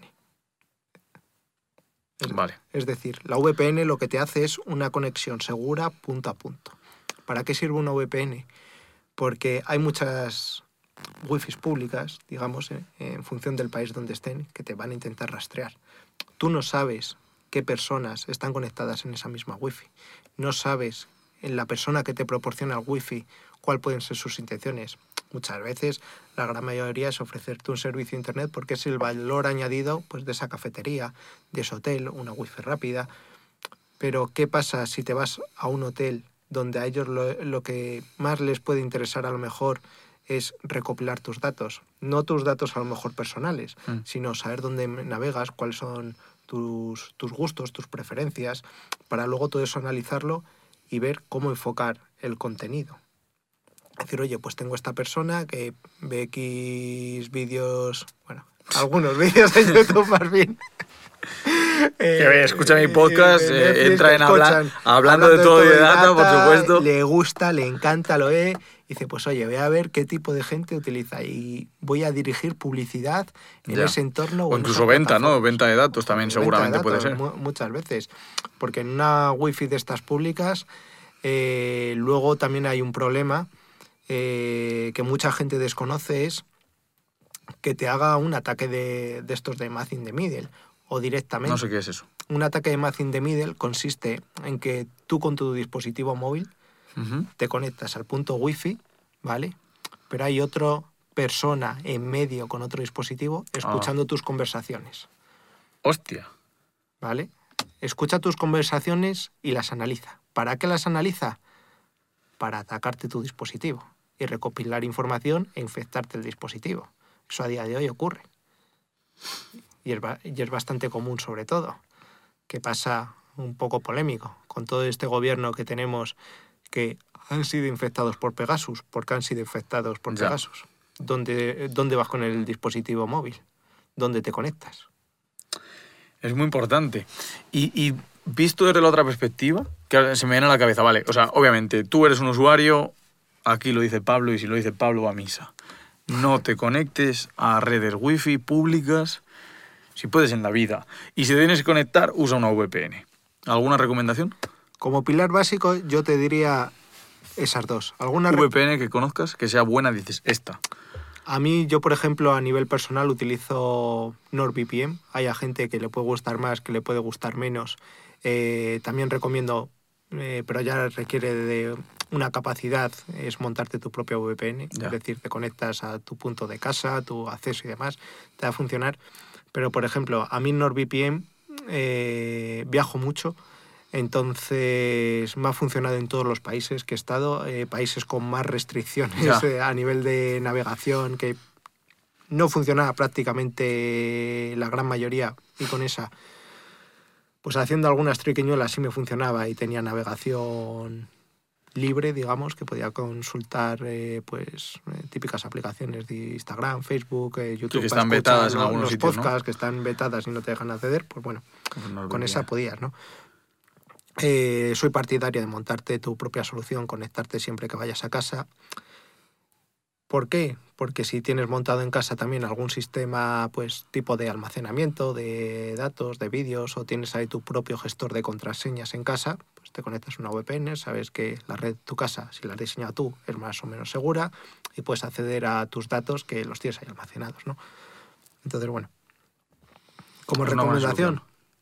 Vale. Es decir, la VPN lo que te hace es una conexión segura punto a punto. ¿Para qué sirve una VPN? Porque hay muchas wifis públicas, digamos, en función del país donde estén, que te van a intentar rastrear. Tú no sabes qué personas están conectadas en esa misma wifi. No sabes en la persona que te proporciona el wifi cuál pueden ser sus intenciones. Muchas veces, la gran mayoría es ofrecerte un servicio de internet porque es el valor añadido pues, de esa cafetería, de ese hotel, una wifi rápida. Pero, ¿qué pasa si te vas a un hotel donde a ellos lo que más les puede interesar a lo mejor es recopilar tus datos? No tus datos a lo mejor personales, sino saber dónde navegas, cuáles son tus gustos, tus preferencias, para luego todo eso analizarlo y ver cómo enfocar el contenido. Decir, oye, pues tengo esta persona que ve X vídeos, bueno, algunos vídeos en YouTube más bien. Que ve, escucha mi podcast, Netflix, entra en escuchan, hablando de todo y de data, por supuesto. Le gusta, le encanta, lo ve. Y dice, pues oye, voy a ver qué tipo de gente utiliza y voy a dirigir publicidad en Ya. ese entorno. O en incluso esas venta, ¿no? plataformas. Venta de datos también Venta de seguramente puede datos, ser. Muchas veces. Porque en una wifi de estas públicas, luego también hay un problema que mucha gente desconoce, es que te haga un ataque de estos de man in the middle o directamente. No sé qué es eso. Un ataque de man in the middle consiste en que tú con tu dispositivo móvil te conectas al punto wifi, ¿vale? Pero hay otra persona en medio con otro dispositivo escuchando tus conversaciones, Hostia. ¿vale? Escucha tus conversaciones y las analiza. ¿Para qué las analiza? Para atacarte tu dispositivo y recopilar información e infectarte el dispositivo. Eso a día de hoy ocurre. Y es bastante común, sobre todo, que pasa un poco polémico con todo este gobierno que tenemos que han sido infectados por Pegasus. ¿Por qué han sido infectados por Ya. Pegasus? ¿Dónde vas con el dispositivo móvil? ¿Dónde te conectas? Es muy importante. Y visto desde la otra perspectiva, que se me viene a la cabeza, vale, o sea, obviamente, tú eres un usuario, aquí lo dice Pablo, y si lo dice Pablo va a misa. No te conectes a redes wifi públicas, si puedes en la vida. Y si te tienes que conectar, usa una VPN. ¿Alguna recomendación? Como pilar básico, yo te diría esas dos. VPN que conozcas, que sea buena, dices, esta. A mí, yo por ejemplo, a nivel personal utilizo NordVPN. Hay a gente que le puede gustar más, que le puede gustar menos. También recomiendo, pero ya requiere de una capacidad, es montarte tu propia VPN. Ya. Es decir, te conectas a tu punto de casa, tu acceso y demás, te va a funcionar. Pero, por ejemplo, a mí NordVPN viajo mucho. Entonces me ha funcionado en todos los países que he estado, países con más restricciones Ya. a nivel de navegación, que no funcionaba prácticamente la gran mayoría, y con esa, pues haciendo algunas triquiñuelas sí me funcionaba y tenía navegación libre, digamos, que podía consultar típicas aplicaciones de Instagram, Facebook, Sí, YouTube que para están escuchar vetadas en algunos los sitios, ¿no? podcasts que están vetadas y no te dejan acceder, pues bueno, Pues no con esa debería. podías, ¿no? Soy partidario de montarte tu propia solución, conectarte siempre que vayas a casa. ¿Por qué? Porque si tienes montado en casa también algún sistema, pues tipo de almacenamiento de datos, de vídeos, o tienes ahí tu propio gestor de contraseñas en casa, pues te conectas a una VPN, sabes que la red de tu casa, si la has diseñado tú, es más o menos segura y puedes acceder a tus datos que los tienes ahí almacenados, ¿no? Entonces, bueno, como Es una buena solución. recomendación,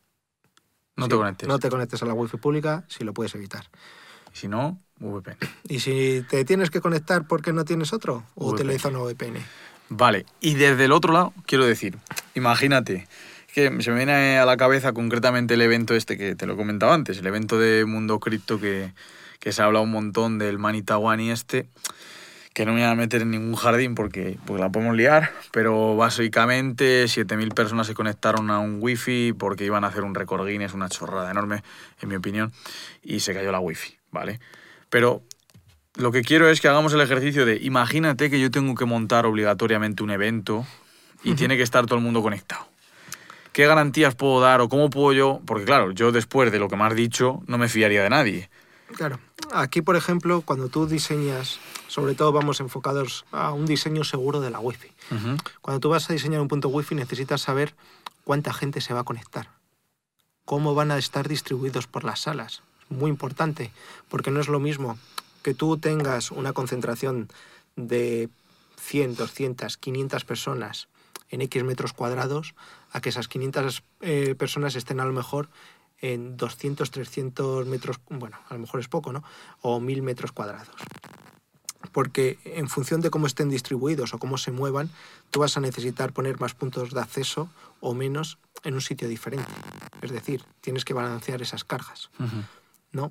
No te sí, conectes. no te conectes a la wifi pública si lo puedes evitar. Y si no, VPN. Y si te tienes que conectar porque no tienes otro, utiliza VPN. una VPN. Vale, y desde el otro lado, quiero decir, imagínate, que se me viene a la cabeza concretamente el evento este que te lo he comentado antes, el evento de Mundo Cripto que se habla un montón del Money Tawani este, que no me voy a meter en ningún jardín porque pues la podemos liar, pero básicamente 7.000 personas se conectaron a un wifi porque iban a hacer un récord Guinness, una chorrada enorme, en mi opinión, y se cayó la wifi, ¿vale? Pero lo que quiero es que hagamos el ejercicio de, imagínate que yo tengo que montar obligatoriamente un evento y tiene que estar todo el mundo conectado. ¿Qué garantías puedo dar o cómo puedo yo? Porque claro, yo después de lo que me has dicho no me fiaría de nadie. Claro, aquí por ejemplo, cuando tú diseñas, sobre todo vamos enfocados a un diseño seguro de la wifi. Ujú. Cuando tú vas a diseñar un punto wifi necesitas saber cuánta gente se va a conectar, cómo van a estar distribuidos por las salas. Muy importante, porque no es lo mismo que tú tengas una concentración de 100, 200, 500 personas en X metros cuadrados, a que esas 500 personas estén a lo mejor en 200, 300 metros, bueno, a lo mejor es poco, ¿no? O 1000 metros cuadrados. Porque en función de cómo estén distribuidos o cómo se muevan, tú vas a necesitar poner más puntos de acceso o menos en un sitio diferente. Es decir, tienes que balancear esas cargas, ¿no?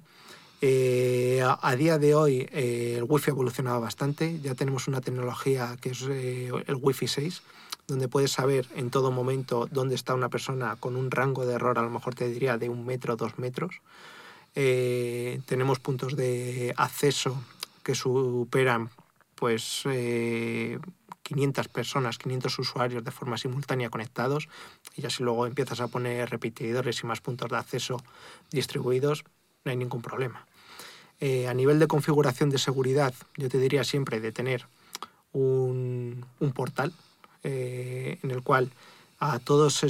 A día de hoy el wifi ha evolucionado bastante. Ya tenemos una tecnología que es el Wi-Fi 6, donde puedes saber en todo momento dónde está una persona con un rango de error, a lo mejor te diría de 1 metro, 2 metros. Tenemos puntos de acceso que superan pues 500 personas, 500 usuarios de forma simultánea conectados, y ya si luego empiezas a poner repetidores y más puntos de acceso distribuidos, no hay ningún problema. A nivel de configuración de seguridad, yo te diría siempre de tener un portal en el cual a todos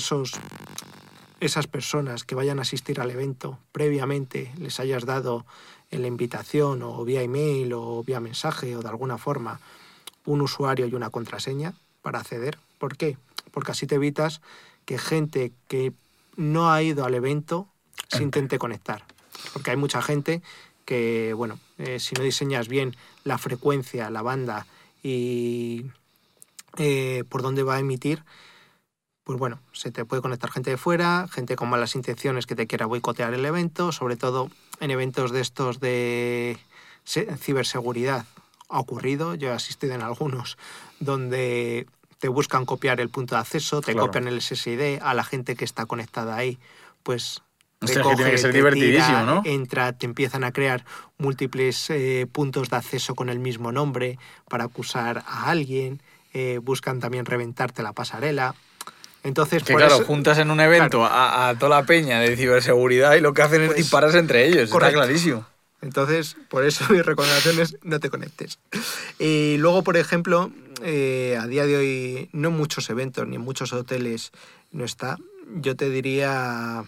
esas personas que vayan a asistir al evento previamente les hayas dado en la invitación o vía email o vía mensaje o de alguna forma un usuario y una contraseña para acceder. ¿Por qué? Porque así te evitas que gente que no ha ido al evento se intente conectar. Porque hay mucha gente que, bueno, si no diseñas bien la frecuencia, la banda y por dónde va a emitir, pues bueno, se te puede conectar gente de fuera, gente con malas intenciones que te quiera boicotear el evento, sobre todo en eventos de estos de ciberseguridad. Ha ocurrido, yo he asistido en algunos, donde te buscan copiar el punto de acceso, te Claro. copian el SSID, a la gente que está conectada ahí, pues te Hostia, es que tiene que coge, ser te divertidísimo, tira, ¿no? entra, te empiezan a crear múltiples puntos de acceso con el mismo nombre para acusar a alguien, buscan también reventarte la pasarela. Entonces, Que por claro, eso, juntas en un evento claro, a toda la peña de ciberseguridad y lo que hacen es pues dispararse entre ellos, está correcto. clarísimo. Entonces, por eso mi recomendación es no te conectes. Y luego, por ejemplo, a día de hoy no en muchos eventos ni en muchos hoteles no está. Yo te diría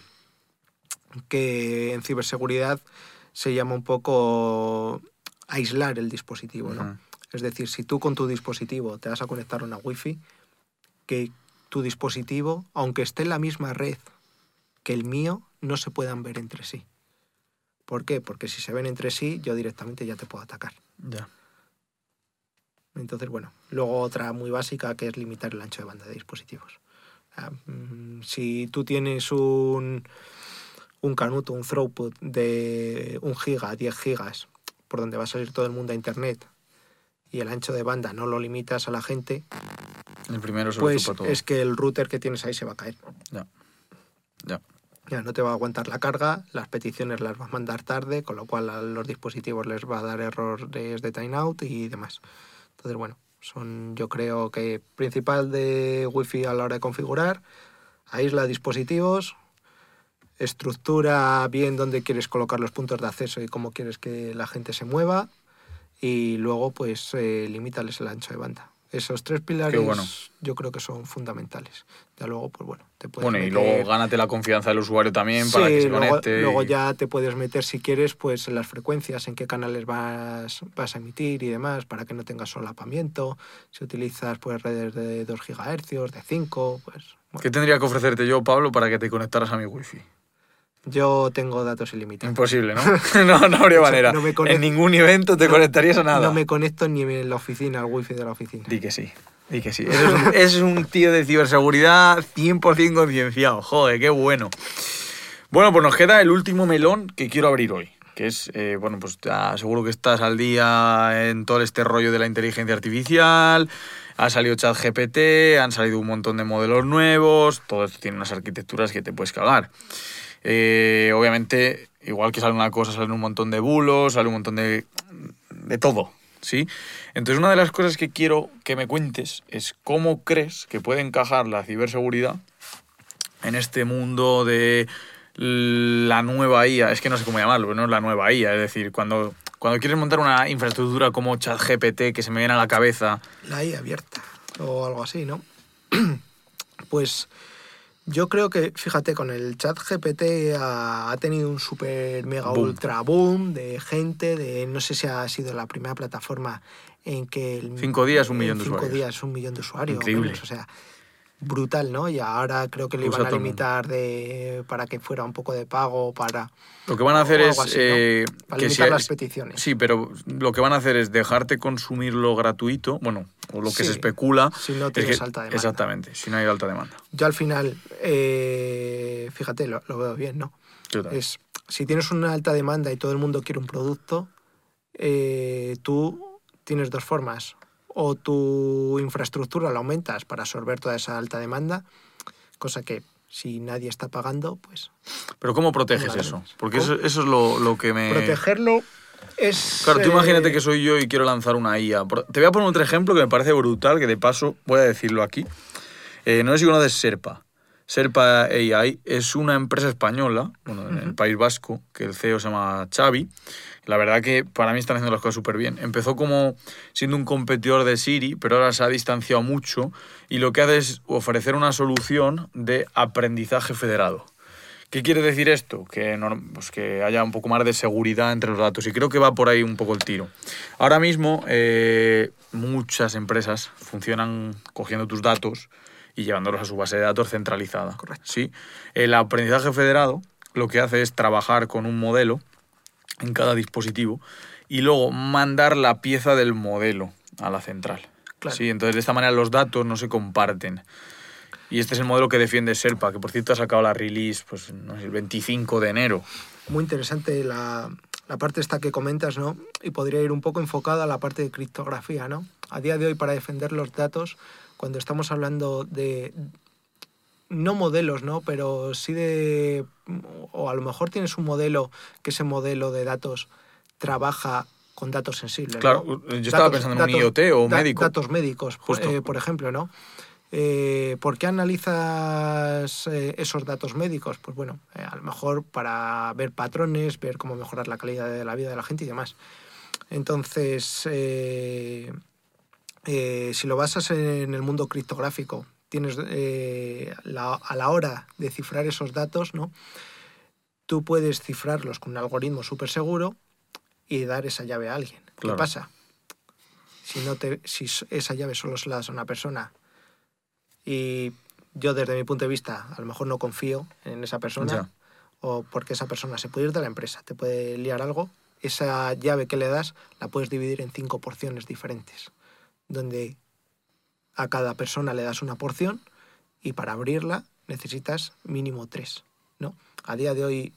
que en ciberseguridad se llama un poco aislar el dispositivo, ¿no? Ujú. Es decir, si tú con tu dispositivo te vas a conectar a una wifi, que tu dispositivo, aunque esté en la misma red que el mío, no se puedan ver entre sí. ¿Por qué? Porque si se ven entre sí, yo directamente ya te puedo atacar. Ya. Entonces, bueno, luego otra muy básica que es limitar el ancho de banda de dispositivos. Si tú tienes un un canuto, un throughput de 1 giga, 10 gigas, por donde va a salir todo el mundo a internet, y el ancho de banda no lo limitas a la gente, El primero se lo pues chupa todo. es que el router que tienes ahí se va a caer. Ya. Ya no te va a aguantar la carga, las peticiones las vas a mandar tarde, con lo cual a los dispositivos les va a dar errores de timeout y demás. Entonces, bueno, yo creo que principal de Wi-Fi a la hora de configurar, aísla dispositivos, estructura bien dónde quieres colocar los puntos de acceso y cómo quieres que la gente se mueva, y luego pues limítales el ancho de banda. Esos 3 pilares yo creo que son fundamentales. Ya luego, pues bueno, te puedes Bueno, y meter... luego gánate la confianza del usuario también para que se conecte. Luego ya te puedes meter, si quieres, pues en las frecuencias, en qué canales vas a emitir y demás, para que no tengas solapamiento. Si utilizas pues redes de 2 GHz, de 5, pues... Bueno. ¿Qué tendría que ofrecerte yo, Pablo, para que te conectaras a mi wifi? Yo tengo datos ilimitados. Imposible, ¿no? No habría manera. En ningún evento te conectarías a nada. No me conecto ni en la oficina, al wifi de la oficina. Di que sí. Es un tío de ciberseguridad 100% concienciado. Joder, qué bueno. Bueno, pues nos queda el último melón que quiero abrir hoy. Que es, bueno, pues ya seguro que estás al día en todo este rollo de la inteligencia artificial. Ha salido ChatGPT, han salido un montón de modelos nuevos. Todo esto tiene unas arquitecturas que te puedes cagar. Obviamente, igual que sale una cosa, salen un montón de bulos, sale un montón de todo, ¿sí? Entonces, una de las cosas que quiero que me cuentes es cómo crees que puede encajar la ciberseguridad en este mundo de la nueva IA. Es que no sé cómo llamarlo, pero no es la nueva IA. Es decir, cuando quieres montar una infraestructura como ChatGPT, que se me viene a la cabeza... La IA abierta o algo así, ¿no? Pues... yo creo que, fíjate, con el ChatGPT ha tenido un super mega ultra boom de gente, no sé si ha sido la primera plataforma en que... 5 días, 1 millón de usuarios. 5 días, 1 millón de usuarios. Increíble. Menos, o sea, brutal, ¿no? Y ahora creo que le iban a limitar para que fuera un poco de pago para... Lo que van a hacer es... así, ¿no? Para limitar las peticiones. Sí, pero lo que van a hacer es dejarte consumirlo gratuito, bueno, o lo que se especula... Si no tienes alta demanda. Exactamente, si no hay alta demanda. Yo al final, fíjate, lo veo bien, ¿no? Si tienes una alta demanda y todo el mundo quiere un producto, tú tienes 2 formas. O tu infraestructura la aumentas para absorber toda esa alta demanda, cosa que si nadie está pagando, pues... Pero ¿cómo proteges eso? Porque eso es lo que me... Protegerlo es... Claro, tú imagínate que soy yo y quiero lanzar una IA. Te voy a poner otro ejemplo que me parece brutal, que de paso voy a decirlo aquí. No sé si conoces Serpa. Serpa AI es una empresa española, bueno, en el País Vasco, que el CEO se llama Xavi. La verdad que para mí están haciendo las cosas súper bien. Empezó como siendo un competidor de Siri, pero ahora se ha distanciado mucho y lo que hace es ofrecer una solución de aprendizaje federado. ¿Qué quiere decir esto? Pues que haya un poco más de seguridad entre los datos, y creo que va por ahí un poco el tiro. Ahora mismo muchas empresas funcionan cogiendo tus datos y llevándolos a su base de datos centralizada. Correcto. ¿Sí? El aprendizaje federado lo que hace es trabajar con un modelo en cada dispositivo y luego mandar la pieza del modelo a la central. Claro. ¿Sí? Entonces, de esta manera los datos no se comparten. Y este es el modelo que defiende Serpa, que por cierto ha sacado la release pues, no sé, el 25 de enero. Muy interesante la parte esta que comentas, ¿no? Y podría ir un poco enfocada a la parte de criptografía, ¿no? A día de hoy, para defender los datos, cuando estamos hablando de... no modelos, ¿no? Pero sí de... o a lo mejor tienes un modelo que ese modelo de datos trabaja con datos sensibles. Claro, ¿no? Yo estaba pensando en un IoT o médico. Datos médicos, por ejemplo, ¿no? ¿Por qué analizas esos datos médicos? Pues bueno, a lo mejor para ver patrones, ver cómo mejorar la calidad de la vida de la gente y demás. Entonces, si lo basas en el mundo criptográfico, tienes a la hora de cifrar esos datos, ¿no? Tú puedes cifrarlos con un algoritmo súper seguro y dar esa llave a alguien. Claro. ¿Qué pasa? Si esa llave solo se la das a una persona y yo, desde mi punto de vista, a lo mejor no confío en esa persona, o porque esa persona se puede ir de la empresa, te puede liar algo, esa llave que le das la puedes dividir en 5 porciones diferentes, donde a cada persona le das una porción y para abrirla necesitas mínimo 3, ¿no? A día de hoy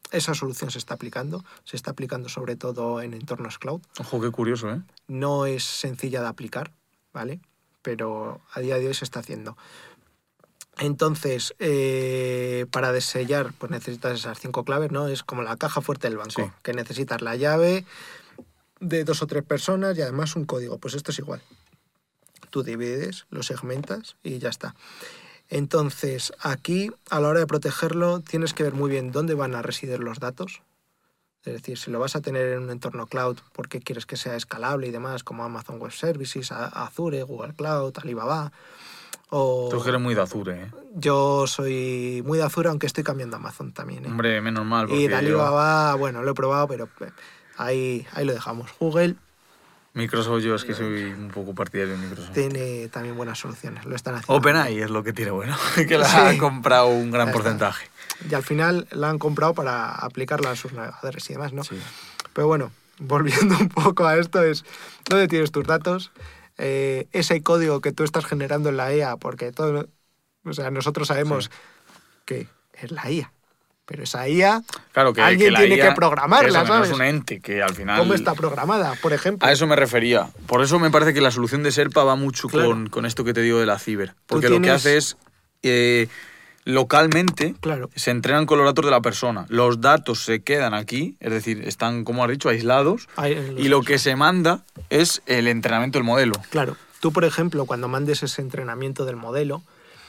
esa solución se está aplicando sobre todo en entornos cloud. Ojo, qué curioso, ¿eh? No es sencilla de aplicar, ¿vale? Pero a día de hoy se está haciendo. Entonces, para desellar, pues necesitas esas 5 claves, ¿no? Es como la caja fuerte del banco, Sí. que necesitas la llave de 2 o 3 personas y además un código. Pues esto es igual. Tú divides, lo segmentas y ya está. Entonces, aquí, a la hora de protegerlo, tienes que ver muy bien dónde van a residir los datos. Es decir, si lo vas a tener en un entorno cloud porque quieres que sea escalable y demás, como Amazon Web Services, Azure, Google Cloud, Alibaba. Tú eres muy de Azure, ¿eh? Yo soy muy de Azure, aunque estoy cambiando a Amazon también, ¿eh? Hombre, menos mal. Porque Y de Alibaba, bueno, lo he probado, pero ahí lo dejamos. Google Microsoft, yo es que soy un poco partidario de Microsoft. tiene también buenas soluciones, lo están haciendo. OpenAI es lo que tiene bueno, que la Sí. ha comprado un gran Ya está. porcentaje. Y al final la han comprado para aplicarla a sus navegadores y demás, ¿no? Sí. Pero bueno, volviendo un poco a esto, es dónde tienes tus datos, ese código que tú estás generando en la IA, porque todo, o sea, nosotros sabemos que es la IA, pero esa IA Claro que alguien la tiene IA, que programarla, eso, no ¿sabes? es un ente que al final... ¿Cómo está programada, por ejemplo? A eso me refería. Por eso me parece que la solución de Serpa va mucho Claro. con esto que te digo de la ciber. Porque Tú lo que tienes- hace es, localmente, Claro. se entrenan con los datos de la persona. Los datos se quedan aquí, es decir, están, como has dicho, aislados. Ahí en los- Y lo que se manda es el entrenamiento del modelo. Claro, tú, por ejemplo, cuando mandes ese entrenamiento del modelo,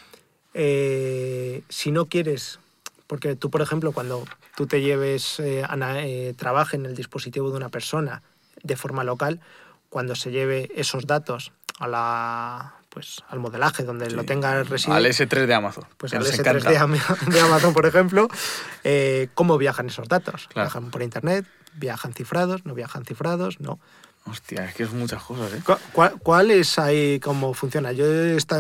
si no quieres, porque tú, por ejemplo, cuando tú te lleves, trabaje en el dispositivo de una persona de forma local, cuando se lleve esos datos al modelaje donde lo tenga residuo, Al S3 de Amazon. pues que al nos S3 encanta. de Amazon, por ejemplo, ¿cómo viajan esos datos? Claro. ¿Viajan por internet? ¿Viajan cifrados? ¿No viajan cifrados? No. Hostia, es que es muchas cosas, ¿eh? ¿Cuál es ahí cómo funciona? Yo he estado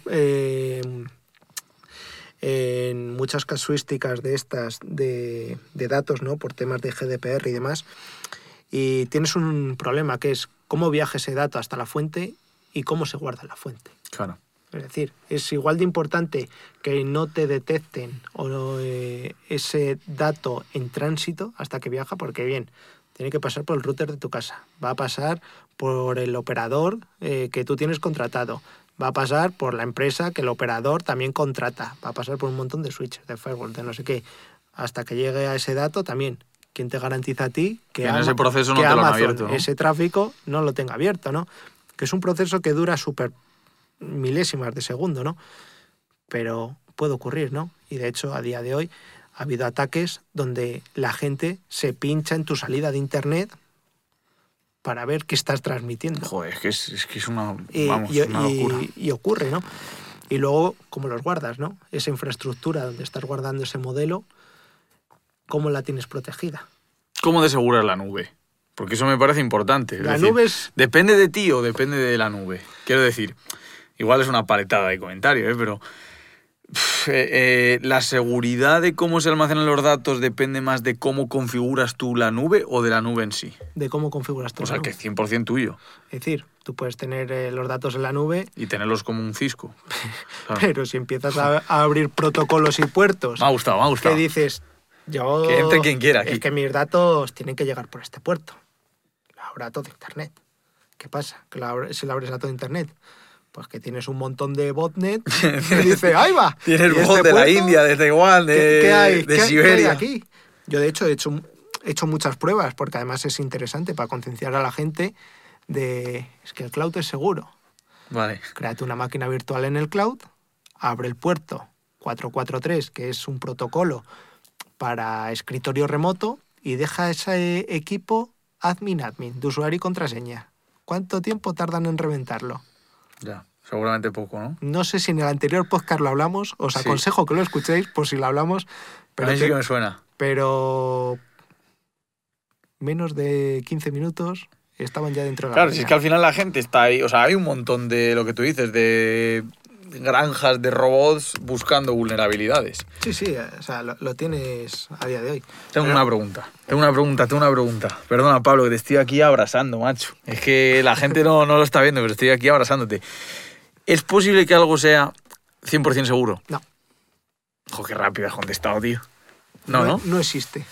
en muchas casuísticas de estas de datos, ¿no? Por temas de GDPR y demás. Y tienes un problema que es cómo viaja ese dato hasta la fuente y cómo se guarda en la fuente. Claro. Es decir, es igual de importante que no te detecten ese dato en tránsito hasta que viaja, porque bien, tiene que pasar por el router de tu casa, va a pasar por el operador que tú tienes contratado, va a pasar por la empresa que el operador también contrata, va a pasar por un montón de switches, de firewall, de no sé qué, hasta que llegue a ese dato también. ¿Quién te garantiza a ti que en ese proceso no que te lo han Amazon abierto, ¿no? ese tráfico no lo tenga abierto, ¿no? Que es un proceso que dura súper milésimas de segundo, ¿no? Pero puede ocurrir, ¿no? Y de hecho, a día de hoy ha habido ataques donde la gente se pincha en tu salida de internet para ver qué estás transmitiendo. Joder, es que es una, Y, vamos, y- una locura. y ocurre, ¿no? Y luego, ¿cómo los guardas, no? Esa infraestructura donde estás guardando ese modelo, ¿cómo la tienes protegida? ¿Cómo de segura es la nube? Porque eso me parece importante. La nube es... ¿Depende de ti o depende de la nube? Quiero decir, igual es una paletada de comentario, pero la seguridad de cómo se almacenan los datos depende más de cómo configuras tú la nube o de la nube en sí. de cómo configuras tu O sea, nube. que es 100% tuyo. Es decir, tú puedes tener los datos en la nube, Y tenerlos como un Cisco. Claro. pero si empiezas a abrir protocolos y puertos, Me ha gustado, me ha gustado. que dices, yo... Que entre quien quiera aquí. Es que mis datos tienen que llegar por este puerto. Lo abro a todo Internet. ¿Qué pasa? Si lo abres a todo Internet, pues que tienes un montón de botnet que dice, ¡ahí va! Tienes ¿Y voz este de la puerto? India, de Taiwán, ¿Qué hay? de ¿Qué hay Siberia. aquí? Yo, de hecho, he hecho muchas pruebas, porque además es interesante para concienciar a la gente de... Es que el cloud es seguro. Vale. Créate una máquina virtual en el cloud, abre el puerto 443, que es un protocolo para escritorio remoto, y deja ese equipo admin, de usuario y contraseña. ¿Cuánto tiempo tardan en reventarlo? Ya, seguramente poco, ¿no? No sé si en el anterior podcast lo hablamos, os Sí. aconsejo que lo escuchéis por si lo hablamos, Pero a mí sí que me suena. pero menos de 15 minutos estaban ya dentro de la Claro, máquina. si es que al final la gente está ahí, o sea, hay un montón de lo que tú dices, de granjas de robots buscando vulnerabilidades. Sí, o sea, lo tienes a día de hoy. Tengo Pero- una pregunta. Perdona, Pablo, que te estoy aquí abrazando, macho. Es que la gente no lo está viendo, pero estoy aquí abrazándote. ¿Es posible que algo sea 100% seguro? No. Joder, qué rápido has contestado, tío. No, ¿no? No existe.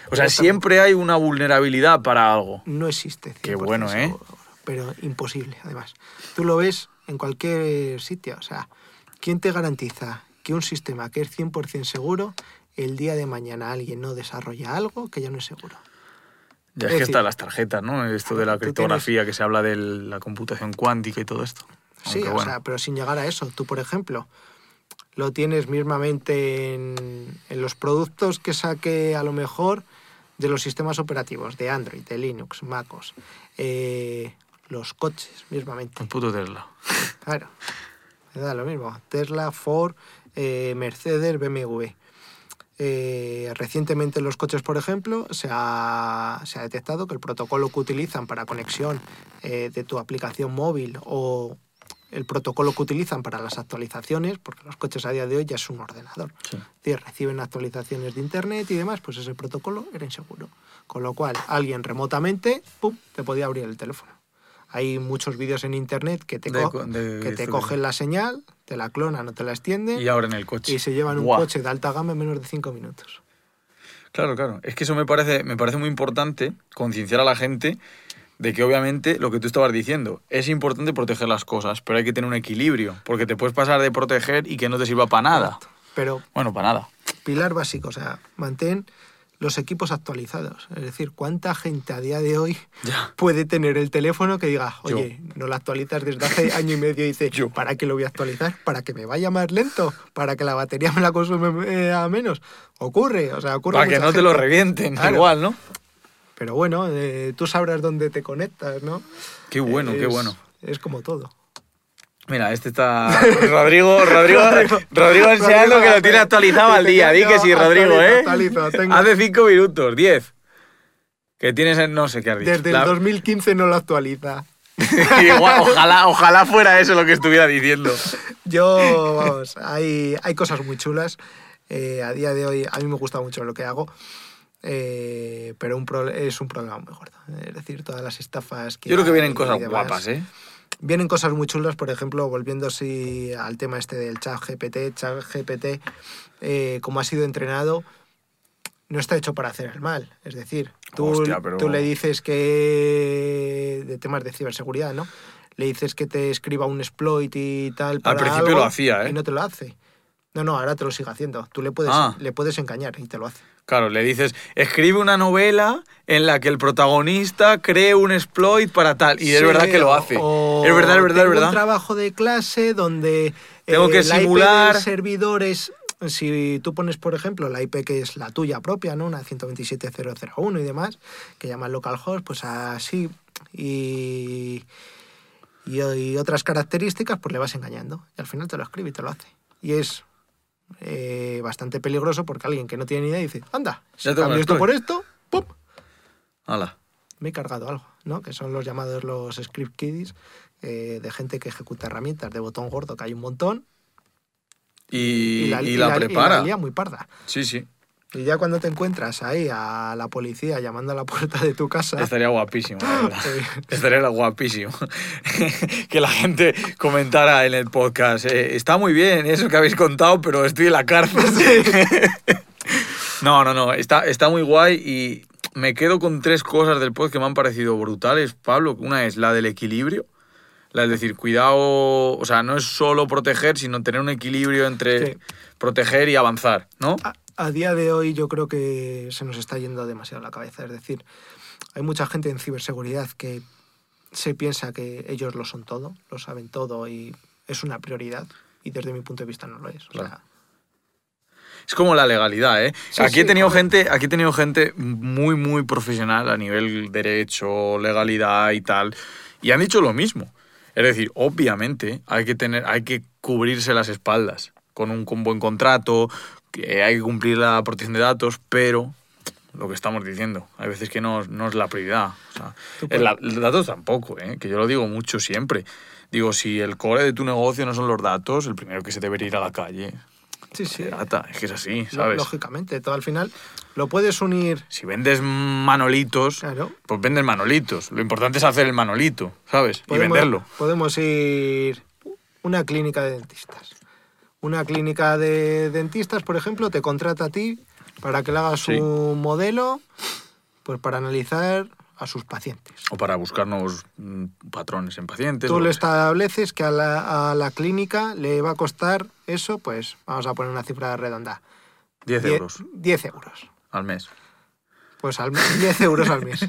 O sea, siempre hay una vulnerabilidad para algo. No existe. Qué bueno, seguro, pero imposible, además. Tú lo ves en cualquier sitio. O sea, ¿quién te garantiza que un sistema que es 100% seguro, el día de mañana alguien no desarrolla algo que ya no es seguro? Ya es que están las tarjetas, ¿no? Esto de la criptografía, que se habla de la computación cuántica y todo esto. Sí, o sea, pero sin llegar a eso. Tú, por ejemplo, lo tienes mismamente en los productos que saque a lo mejor de los sistemas operativos, de Android, de Linux, MacOS, los coches mismamente. El puto Tesla. Claro, me da lo mismo. Tesla, Ford, Mercedes, BMW. Recientemente en los coches, por ejemplo, se ha detectado que el protocolo que utilizan para conexión de tu aplicación móvil o el protocolo que utilizan para las actualizaciones, porque los coches a día de hoy ya es un ordenador. Sí. Es decir, reciben actualizaciones de internet y demás, pues ese protocolo era inseguro. Con lo cual, alguien remotamente, ¡pum!, te podía abrir el teléfono. Hay muchos vídeos en internet que te cogen la señal, te la clonan o te la extienden y abren el coche. Y se llevan un coche de alta gama en menos de 5 minutos. Claro, claro. Es que eso me parece muy importante, concienciar a la gente de que obviamente lo que tú estabas diciendo, es importante proteger las cosas, pero hay que tener un equilibrio, porque te puedes pasar de proteger y que no te sirva para nada. Pero, bueno, para nada. Pilar básico, o sea, mantén los equipos actualizados. Es decir, ¿cuánta gente a día de hoy puede tener el teléfono que diga, oye, no lo actualizas desde hace año y medio y dice, ¿para qué lo voy a actualizar? ¿Para que me vaya más lento? ¿Para que la batería me la consume a menos? Ocurre. Para que no te lo revienten, claro. Igual, ¿no? Pero bueno, tú sabrás dónde te conectas, ¿no? Qué bueno, qué bueno. Es como todo. Mira, este está... Rodrigo enseñando que lo tiene actualizado al día. Di que sí, Rodrigo, ¿eh? Hace 5 minutos, 10. Que tienes... No sé qué has dicho. Desde el 2015 no lo actualiza. Igual, ojalá fuera eso lo que estuviera diciendo. Vamos, hay cosas muy chulas. A día de hoy, a mí me gusta mucho lo que hago. Pero es un problema muy gordo. Es decir, todas las estafas que... Yo creo que vienen cosas guapas, ¿eh? Vienen cosas muy chulas, por ejemplo, volviendo así al tema este del ChatGPT, como ha sido entrenado, no está hecho para hacer el mal. Es decir, tú le dices que... de temas de ciberseguridad, ¿no? Le dices que te escriba un exploit y tal para al principio algo, lo hacía, ¿eh? Y no te lo hace. No, ahora te lo sigue haciendo. Tú le puedes engañar y te lo hace. Claro, le dices, escribe una novela en la que el protagonista cree un exploit para tal. Y es verdad que lo hace. Es verdad. Tengo un trabajo de clase donde tengo que simular la IP de servidores, si tú pones, por ejemplo, la IP que es la tuya propia, ¿no? Una 127.0.0.1 y demás, que llaman localhost, pues así, y otras características, pues le vas engañando. Y al final te lo escribe y te lo hace. Y es... bastante peligroso porque alguien que no tiene ni idea dice, anda, si cambio esto por esto, ¡pum! ¡Hala! Me he cargado algo, ¿no? Que son los llamados los script kiddies, de gente que ejecuta herramientas de botón gordo, que hay un montón. Y la prepara. Y la lía muy parda. Sí, sí. Y ya cuando te encuentras ahí a la policía llamando a la puerta de tu casa... Estaría guapísimo, la verdad. Estaría guapísimo. Que la gente comentara en el podcast, está muy bien eso que habéis contado, pero estoy en la cárcel. Sí. No, está muy guay y me quedo con 3 cosas del podcast que me han parecido brutales, Pablo. Una es la del equilibrio. Es decir, cuidado, o sea, no es solo proteger, sino tener un equilibrio entre proteger y avanzar, ¿no? A día de hoy yo creo que se nos está yendo demasiado la cabeza. Es decir, hay mucha gente en ciberseguridad que se piensa que ellos lo son todo, lo saben todo y es una prioridad. Y desde mi punto de vista no lo es. Claro. O sea, es como la legalidad, ¿eh? Sí, aquí he tenido gente muy, muy profesional a nivel derecho, legalidad y tal, y han dicho lo mismo. Es decir, obviamente hay que cubrirse las espaldas con un buen contrato, que hay que cumplir la protección de datos, pero lo que estamos diciendo, hay veces que no es la prioridad. O sea, los datos tampoco, que yo lo digo mucho siempre. Digo, si el core de tu negocio no son los datos, el primero que se debería ir a la calle. Sí. Data, es que es así, ¿sabes? Lógicamente, todo al final lo puedes unir... Si vendes manolitos, claro, pues vendes manolitos. Lo importante es hacer el manolito, ¿sabes? Y venderlo. Podemos ir una clínica de dentistas. Una clínica de dentistas, por ejemplo, te contrata a ti para que le hagas Sí. un modelo, pues para analizar a sus pacientes. O para buscar nuevos patrones en pacientes. Tú o le lo que sea. estableces que a la clínica le va a costar eso, pues vamos a poner una cifra redonda. 10 euros 10 euros. al mes. Pues 10 euros al mes.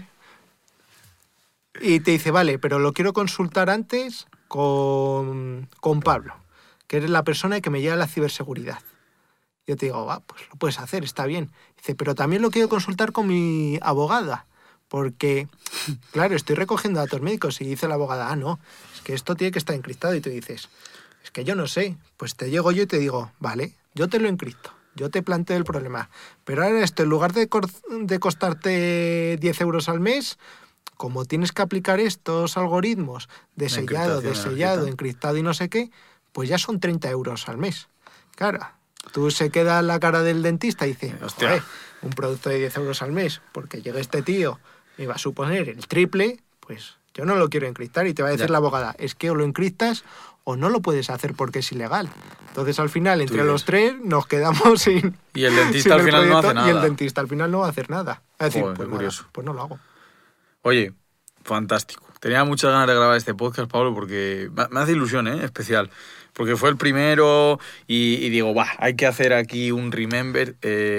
Y te dice, vale, pero lo quiero consultar antes con Pablo, que eres la persona que me lleva la ciberseguridad. Yo te digo, pues lo puedes hacer, está bien. Dice, pero también lo quiero consultar con mi abogada, porque, claro, estoy recogiendo datos médicos y dice la abogada, no, es que esto tiene que estar encriptado. Y tú dices, es que yo no sé. Pues te llego yo y te digo, vale, yo te lo encripto, yo te planteo el problema. Pero ahora esto, en lugar de costarte 10 euros al mes, como tienes que aplicar estos algoritmos de sellado, encriptación, encriptado y no sé qué, pues ya son 30 euros al mes. Claro, tú se queda en la cara del dentista y dice, Hostia. joder, un producto de 10 euros al mes, porque llega este tío y va a suponer el triple, pues yo no lo quiero encriptar. Y te va a decir Ya. la abogada, es que o lo encriptas o no lo puedes hacer porque es ilegal. Entonces al final, entre los tres, nos quedamos sin... Y el dentista sin al el final no proyecto, hace nada. Y el dentista al final no va a hacer nada. Va a decir, Joder, pues, qué nada, curioso. pues no lo hago. Oye, fantástico. Tenía muchas ganas de grabar este podcast, Pablo, porque me hace ilusión, especial. Porque fue el primero y digo, hay que hacer aquí un remember.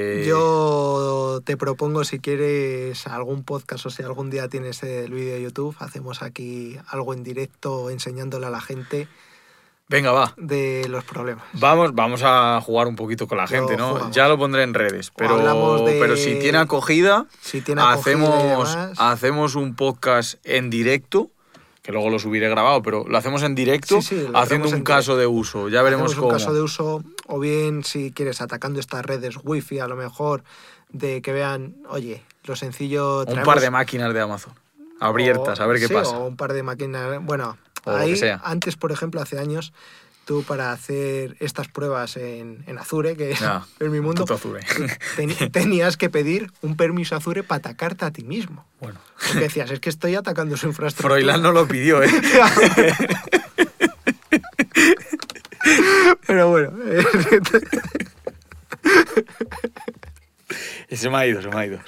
Yo te propongo, si quieres algún podcast o si algún día tienes el vídeo de YouTube, hacemos aquí algo en directo enseñándole a la gente Venga, va. de los problemas. Vamos a jugar un poquito con la gente, ¿no? Jugamos. Ya lo pondré en redes, Hablamos de- pero si tiene acogida, Si tiene acogida y demás, hacemos un podcast en directo, que luego lo subiré grabado, pero lo hacemos en directo, Sí, lo haciendo hacemos un en caso de uso. Ya veremos hacemos un cómo. caso de uso, o bien si quieres atacando estas redes wifi, a lo mejor, de que vean, oye, lo sencillo... Un par de máquinas de Amazon abiertas, a ver qué pasa. O un par de máquinas. Bueno, O lo ahí, que sea. antes, por ejemplo, hace años, tú para hacer estas pruebas en Azure, que Ya, es mi mundo, puto Azure. tenías que pedir un permiso a Azure para atacarte a ti mismo. Bueno, Porque decías, es que estoy atacando su infraestructura. Froilán no lo pidió, ¿eh? Pero bueno, Se me ha ido.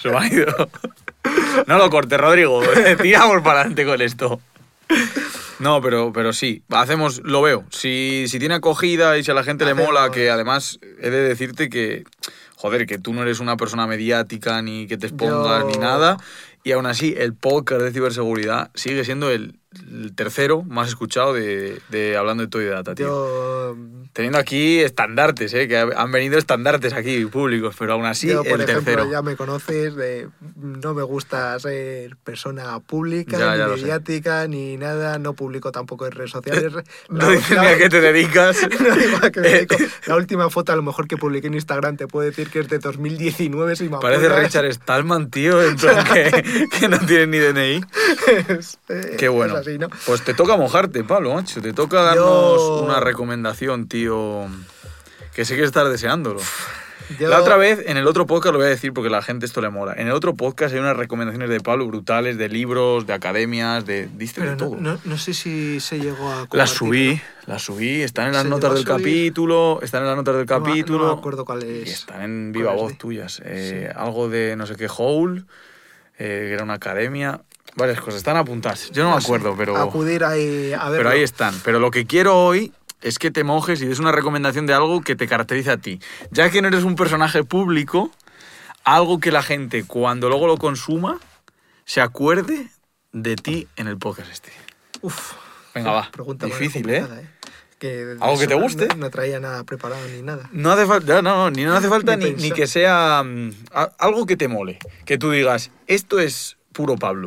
No lo cortes, Rodrigo. Tiramos para adelante con esto. No, pero sí, lo veo. Si tiene acogida y si a la gente le mola, que además he de decirte que, joder, que tú no eres una persona mediática ni que te expongas ni nada, y aún así el podcast de ciberseguridad sigue siendo el tercero más escuchado de Hablando de Todo y de Data, tío. yo, Teniendo aquí estandartes, que han venido estandartes aquí públicos, pero aún así por el ejemplo, tercero. ya me conoces, no me gusta ser persona pública, Ya lo ni sé. mediática, ni nada. No publico tampoco en redes sociales. No dices ni a qué te dedicas. No digo a qué me dedico. La última foto a lo mejor que publiqué en Instagram te puedo decir que es de 2019, si me Parece apuras. Richard Stallman, tío, en plan que no tiene ni DNI. Qué bueno. Es así, ¿no? Pues te toca mojarte, Pablo, macho. Te toca darnos una recomendación, tío, que sé que estás deseándolo. La otra vez, en el otro podcast, lo voy a decir porque a la gente esto le mola. En el otro podcast hay unas recomendaciones de Pablo brutales, de libros, de academias, diste de Pero todo. no sé si se llegó a Las compartir, subí, están en las ¿Se notas llegó a del subir? capítulo, No me acuerdo cuál y es. están en viva ¿Cuál es voz de? tuyas. Sí. Algo de no sé qué Hole, que era una academia, varias cosas, están apuntadas. Yo no me acuerdo, pero Acudir ahí a verlo. ahí están. Pero lo que quiero hoy es que te mojes y des una recomendación de algo que te caracteriza a ti. Ya que no eres un personaje público, algo que la gente, cuando luego lo consuma, se acuerde de ti en el podcast este. Uf. Venga, va. Pregunta más Difícil, complicada, Que de ¿Algo que eso te guste? No traía nada preparado ni nada. No hace falta, no hace falta Ni ni pensar. que sea algo que te mole. Que tú digas, esto es puro Pablo.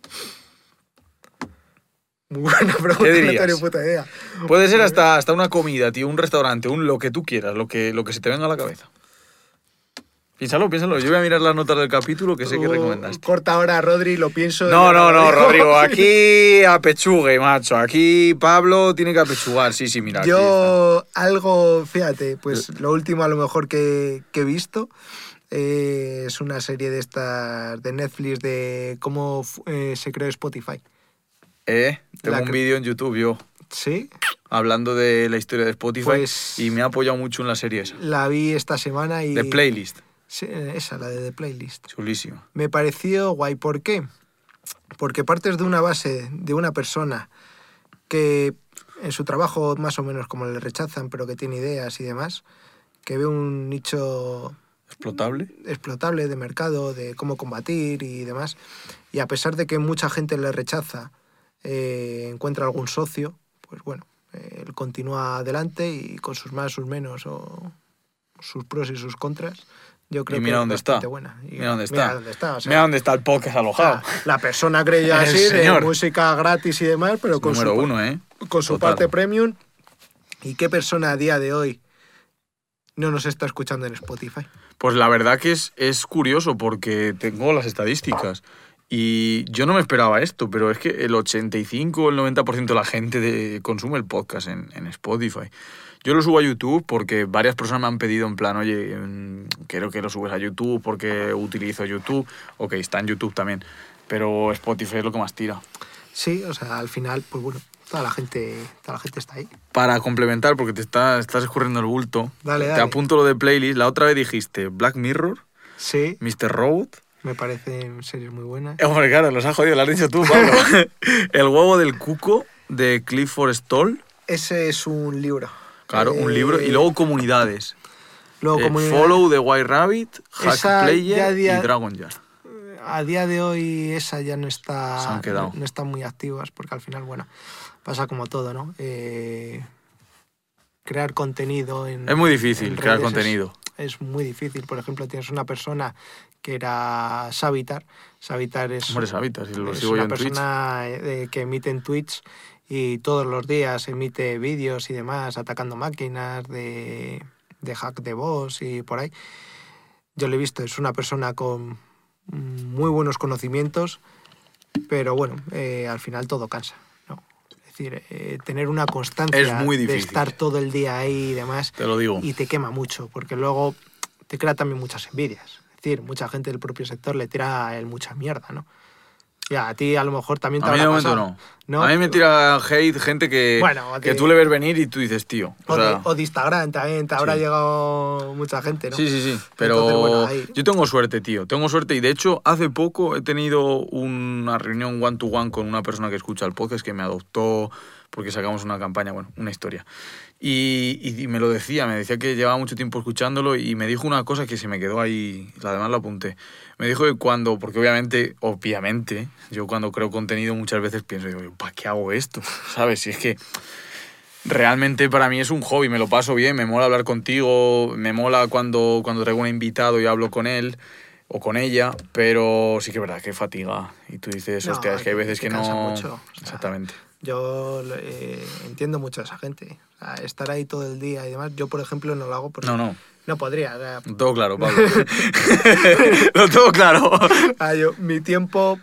Muy buena pregunta, ¿Qué no dirías? tenía puta idea. Puede ser hasta una comida, tío, un restaurante, lo que tú quieras, lo que se te venga a la cabeza. Piénsalo. Yo voy a mirar las notas del capítulo que sé que recomendaste. Corta ahora, Rodri, lo pienso. No, y ahora lo digo. Rodrigo, aquí apechugue, macho. Aquí Pablo tiene que apechugar. Sí, mira. aquí Yo, algo, fíjate, pues lo último a lo mejor que he visto es una serie de estas de Netflix de cómo se creó Spotify. Tengo La un que- vídeo en YouTube yo ¿Sí? hablando de la historia de Spotify Pues- y me ha apoyado mucho en la serie esa. La vi esta semana y... De playlist. Sí, esa, la de The Playlist. Chulísimo. Me pareció guay. ¿Por qué? Porque partes de una base de una persona que en su trabajo más o menos como le rechazan, pero que tiene ideas y demás, que ve un nicho explotable de mercado, de cómo combatir y demás, y a pesar de que mucha gente le rechaza, encuentra algún socio, pues bueno, él continúa adelante y con sus más, sus menos, o sus pros y sus contras, yo creo Y mira que dónde es bastante está. buena. Y Mira dónde está. o sea, Mira dónde está el podcast alojado. la persona creía El así, de señor. música gratis y demás, pero con Número su, 1, ¿eh? con su Total. parte premium. ¿Y qué persona a día de hoy no nos está escuchando en Spotify? Pues la verdad que es curioso porque tengo las estadísticas y yo no me esperaba esto, pero es que el 85 o el 90% de la gente consume el podcast en Spotify. Yo lo subo a YouTube porque varias personas me han pedido en plan, oye, quiero que lo subes a YouTube porque utilizo YouTube. Ok, está en YouTube también, pero Spotify es lo que más tira. Sí, o sea, al final, pues bueno, toda la gente está ahí. Para complementar, porque te estás escurriendo el bulto, Dale. te apunto lo de playlist. La otra vez dijiste Black Mirror, Sí, Mr. Robot. me parecen series muy buenas. Hombre, claro, los has jodido, lo has dicho tú, Pablo. El huevo del cuco de Clifford Stoll. Ese es un libro. Claro, un libro. Y luego comunidades. Luego comunidades. Follow the White Rabbit, Hack Esa Player ya y Dragon Jar. A día de hoy esa ya no está, Se han quedado. no están muy activas porque al final, bueno, pasa como todo, ¿no? Crear contenido en... Es muy difícil en crear redes contenido. Es muy difícil. Por ejemplo, tienes una persona que era Savitar. Savitar es, Hombre, Savitar, si lo es sigo yo una en Twitch. persona que emite en Twitch y todos los días emite vídeos y demás atacando máquinas de hack de voz y por ahí. Yo lo he visto, es una persona con muy buenos conocimientos, pero bueno, al final todo cansa, ¿no? Es decir, tener una constancia Es muy de difícil. estar todo el día ahí y demás, Te lo digo. y te quema mucho, porque luego te crea también muchas envidias. Es decir, mucha gente del propio sector le tira mucha mierda, ¿no? Ya, a ti a lo mejor también te A mí de habrá momento pasado, no. A mí me tira hate gente que, Bueno, que tú le ves venir y tú dices, tío. O sea, O de Instagram también, te habrá sí. llegado mucha gente, ¿no? Sí. Pero Entonces, bueno, ahí- yo tengo suerte, tío. Tengo suerte y de hecho hace poco he tenido una reunión one-to-one con una persona que escucha el podcast que me adoptó porque sacamos una campaña, bueno, una historia. Y me lo decía, me decía que llevaba mucho tiempo escuchándolo y me dijo una cosa que se me quedó ahí, además la apunté. Me dijo que cuando, porque obviamente, yo cuando creo contenido muchas veces pienso, digo, ¿para qué hago esto? ¿Sabes? Si es que realmente para mí es un hobby, me lo paso bien, me mola hablar contigo, me mola cuando traigo un invitado y hablo con él o con ella, pero sí que es verdad que fatiga. Y tú dices, No, hostia, es que hay veces que cansa no... mucho, o sea, Exactamente. Yo entiendo mucho a esa gente. O sea, estar ahí todo el día y demás. Yo, por ejemplo, no lo hago porque No. no podría. O sea, Lo tengo claro, Pablo. Lo tengo claro. mi tiempo,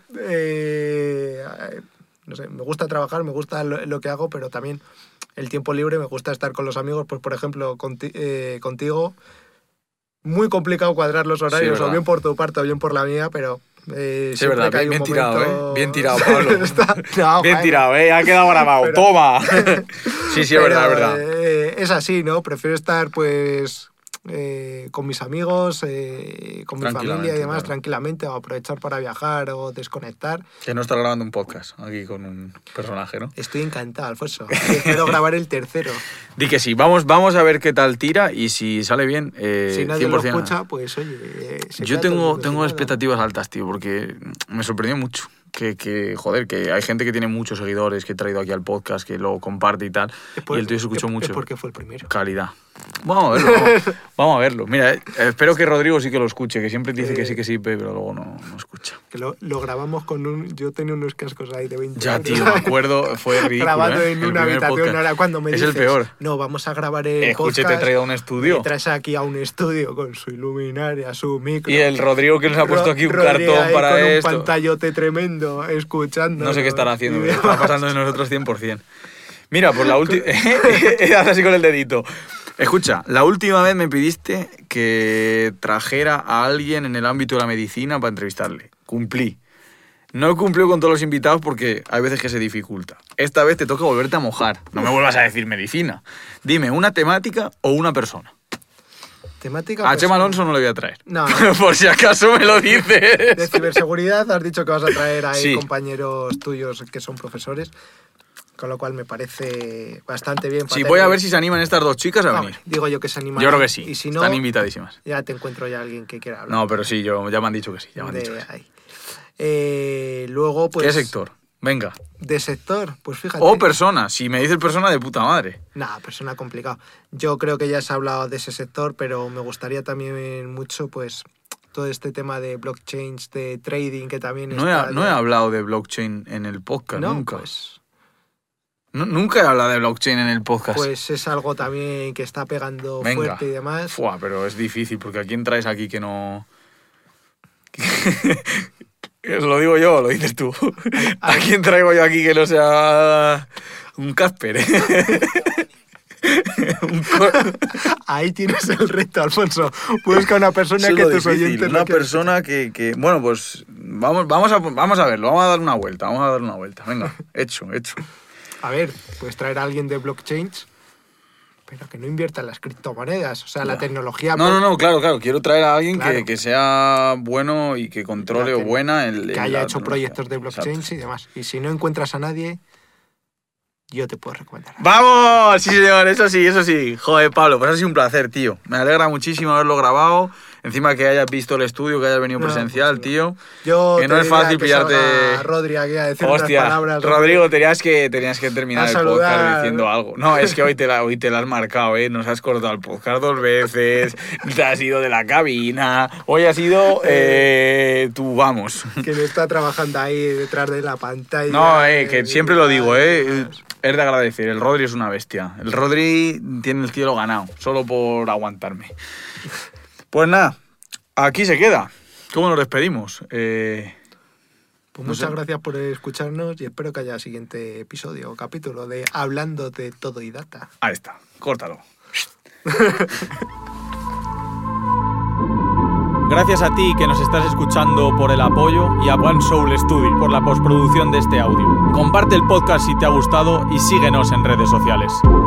no sé, me gusta trabajar, me gusta lo que hago, pero también el tiempo libre me gusta estar con los amigos. Pues, por ejemplo, contigo. Muy complicado cuadrar los horarios, verdad. o bien por tu parte o bien por la mía, pero... Sí, siempre verdad, que hay bien un tirado, momento- Bien tirado, Pablo. No, Bien joder. tirado, ha quedado grabado. Pero- ¡Toma! Sí, es verdad, es Pero, verdad. es así, ¿no? Prefiero estar, pues, con mis amigos, con mi familia y demás, claro. tranquilamente, o aprovechar para viajar o desconectar. Que no está grabando un podcast aquí con un personaje, ¿no? Estoy encantado, Alfonso. Espero grabar el tercero. Di que sí, vamos a ver qué tal tira y si sale bien, Si nadie lo 100%. escucha, pues oye... se Yo queda todo el mundo tengo sin nada. expectativas altas, tío, porque me sorprendió mucho. Joder, que hay gente que tiene muchos seguidores, que he traído aquí al podcast, que lo comparte y tal. Y el tío se escuchó mucho. Es porque fue el primero. Calidad. Vamos a verlo. Vamos a verlo. Mira, espero que Rodrigo sí que lo escuche, que siempre dice que sí, pero luego no escucha. Que lo grabamos con un... Yo tenía unos cascos ahí de 20 Ya, euros. tío, me acuerdo, fue ridículo. Grabado ¿eh? en El una primer habitación. podcast. Ahora cuando me Es dices... el peor. No, vamos a grabar el Escuche, te he podcast. traído a un estudio. Me traes aquí a un estudio con su luminaria, su micro. Y el Rodrigo que nos ha puesto aquí un Rodri cartón ahí para con esto. un pantallote tremendo, escuchando. No sé qué estará haciendo, Y pero está demás. pasando de nosotros 100%. Mira, pues la última... Haz así con el dedito. Escucha, la última vez me pidiste que trajera a alguien en el ámbito de la medicina para entrevistarle. Cumplí. No he cumplido con todos los invitados porque hay veces que se dificulta. Esta vez te toca volverte a mojar. No me vuelvas a decir medicina. Dime, ¿una temática o una persona? Temática. A Chema Alonso no le voy a traer. No. Por si acaso me lo dices. De ciberseguridad has dicho que vas a traer ahí Sí. compañeros tuyos que son profesores, con lo cual me parece bastante bien. Sí, voy a ver si se animan estas dos chicas a venir. Digo yo que se animan. Yo creo que sí. Y si no, están invitadísimas. ya te encuentro ya alguien que quiera hablar. No, pero sí, ya me han dicho que sí. Ya me han dicho que sí. Ahí. Luego, pues... ¿Qué sector? Venga. De sector, pues fíjate. O persona. Si me dices persona, de puta madre. Nah, persona complicado. Yo creo que ya se ha hablado de ese sector, pero me gustaría también mucho, pues, todo este tema de blockchain, de trading, que también No he hablado de blockchain en el podcast, ¿No? nunca. Pues, Nunca he hablado de blockchain en el podcast. pues es algo también que está pegando Venga. fuerte y demás. Fua, pero es difícil, porque ¿a quién traes aquí que no...? Lo digo yo, o lo dices tú. ¿A quién traigo yo aquí que no sea un Casper? Ahí tienes el reto, Alfonso. Busca una persona Eso es que lo tus difícil, oyentes una no quieran persona que... Bueno, pues vamos a verlo, vamos a dar una vuelta, Venga, hecho. A ver, puedes traer a alguien de blockchain, pero que no invierta en las criptomonedas. O sea, la tecnología... No, claro. Quiero traer a alguien Claro. que sea bueno y que controle o buena que haya hecho proyectos de blockchain Exacto. y demás. Y si no encuentras a nadie, yo te puedo recomendar. ¡Vamos! Sí, señor, eso sí. Joder, Pablo, pues ha sido un placer, tío. Me alegra muchísimo haberlo grabado. Encima que hayas visto el estudio, que hayas venido No, presencial, pues no. tío. Yo Que no te es diría fácil que pillarte... salga Rodri aquí a decir unas Hostia, palabras. Rodrigo, tenías que terminar A el saludar, podcast diciendo ¿no? algo. No, es que hoy te la has marcado, ¿eh? Nos has cortado el podcast 2 veces, te has ido de la cabina, hoy has ido tú, vamos. Que no está trabajando ahí detrás de la pantalla. No, que siempre lo digo, es de agradecer. El Rodri es una bestia. El Rodri tiene el cielo ganado, solo por aguantarme. Pues nada, aquí se queda. ¿Cómo nos despedimos? Pues no muchas sé. gracias por escucharnos y espero que haya siguiente episodio o capítulo de Hablando de Todo y Data. Ahí está, córtalo. Gracias a ti que nos estás escuchando por el apoyo y a One Soul Studio por la postproducción de este audio. Comparte el podcast si te ha gustado y síguenos en redes sociales.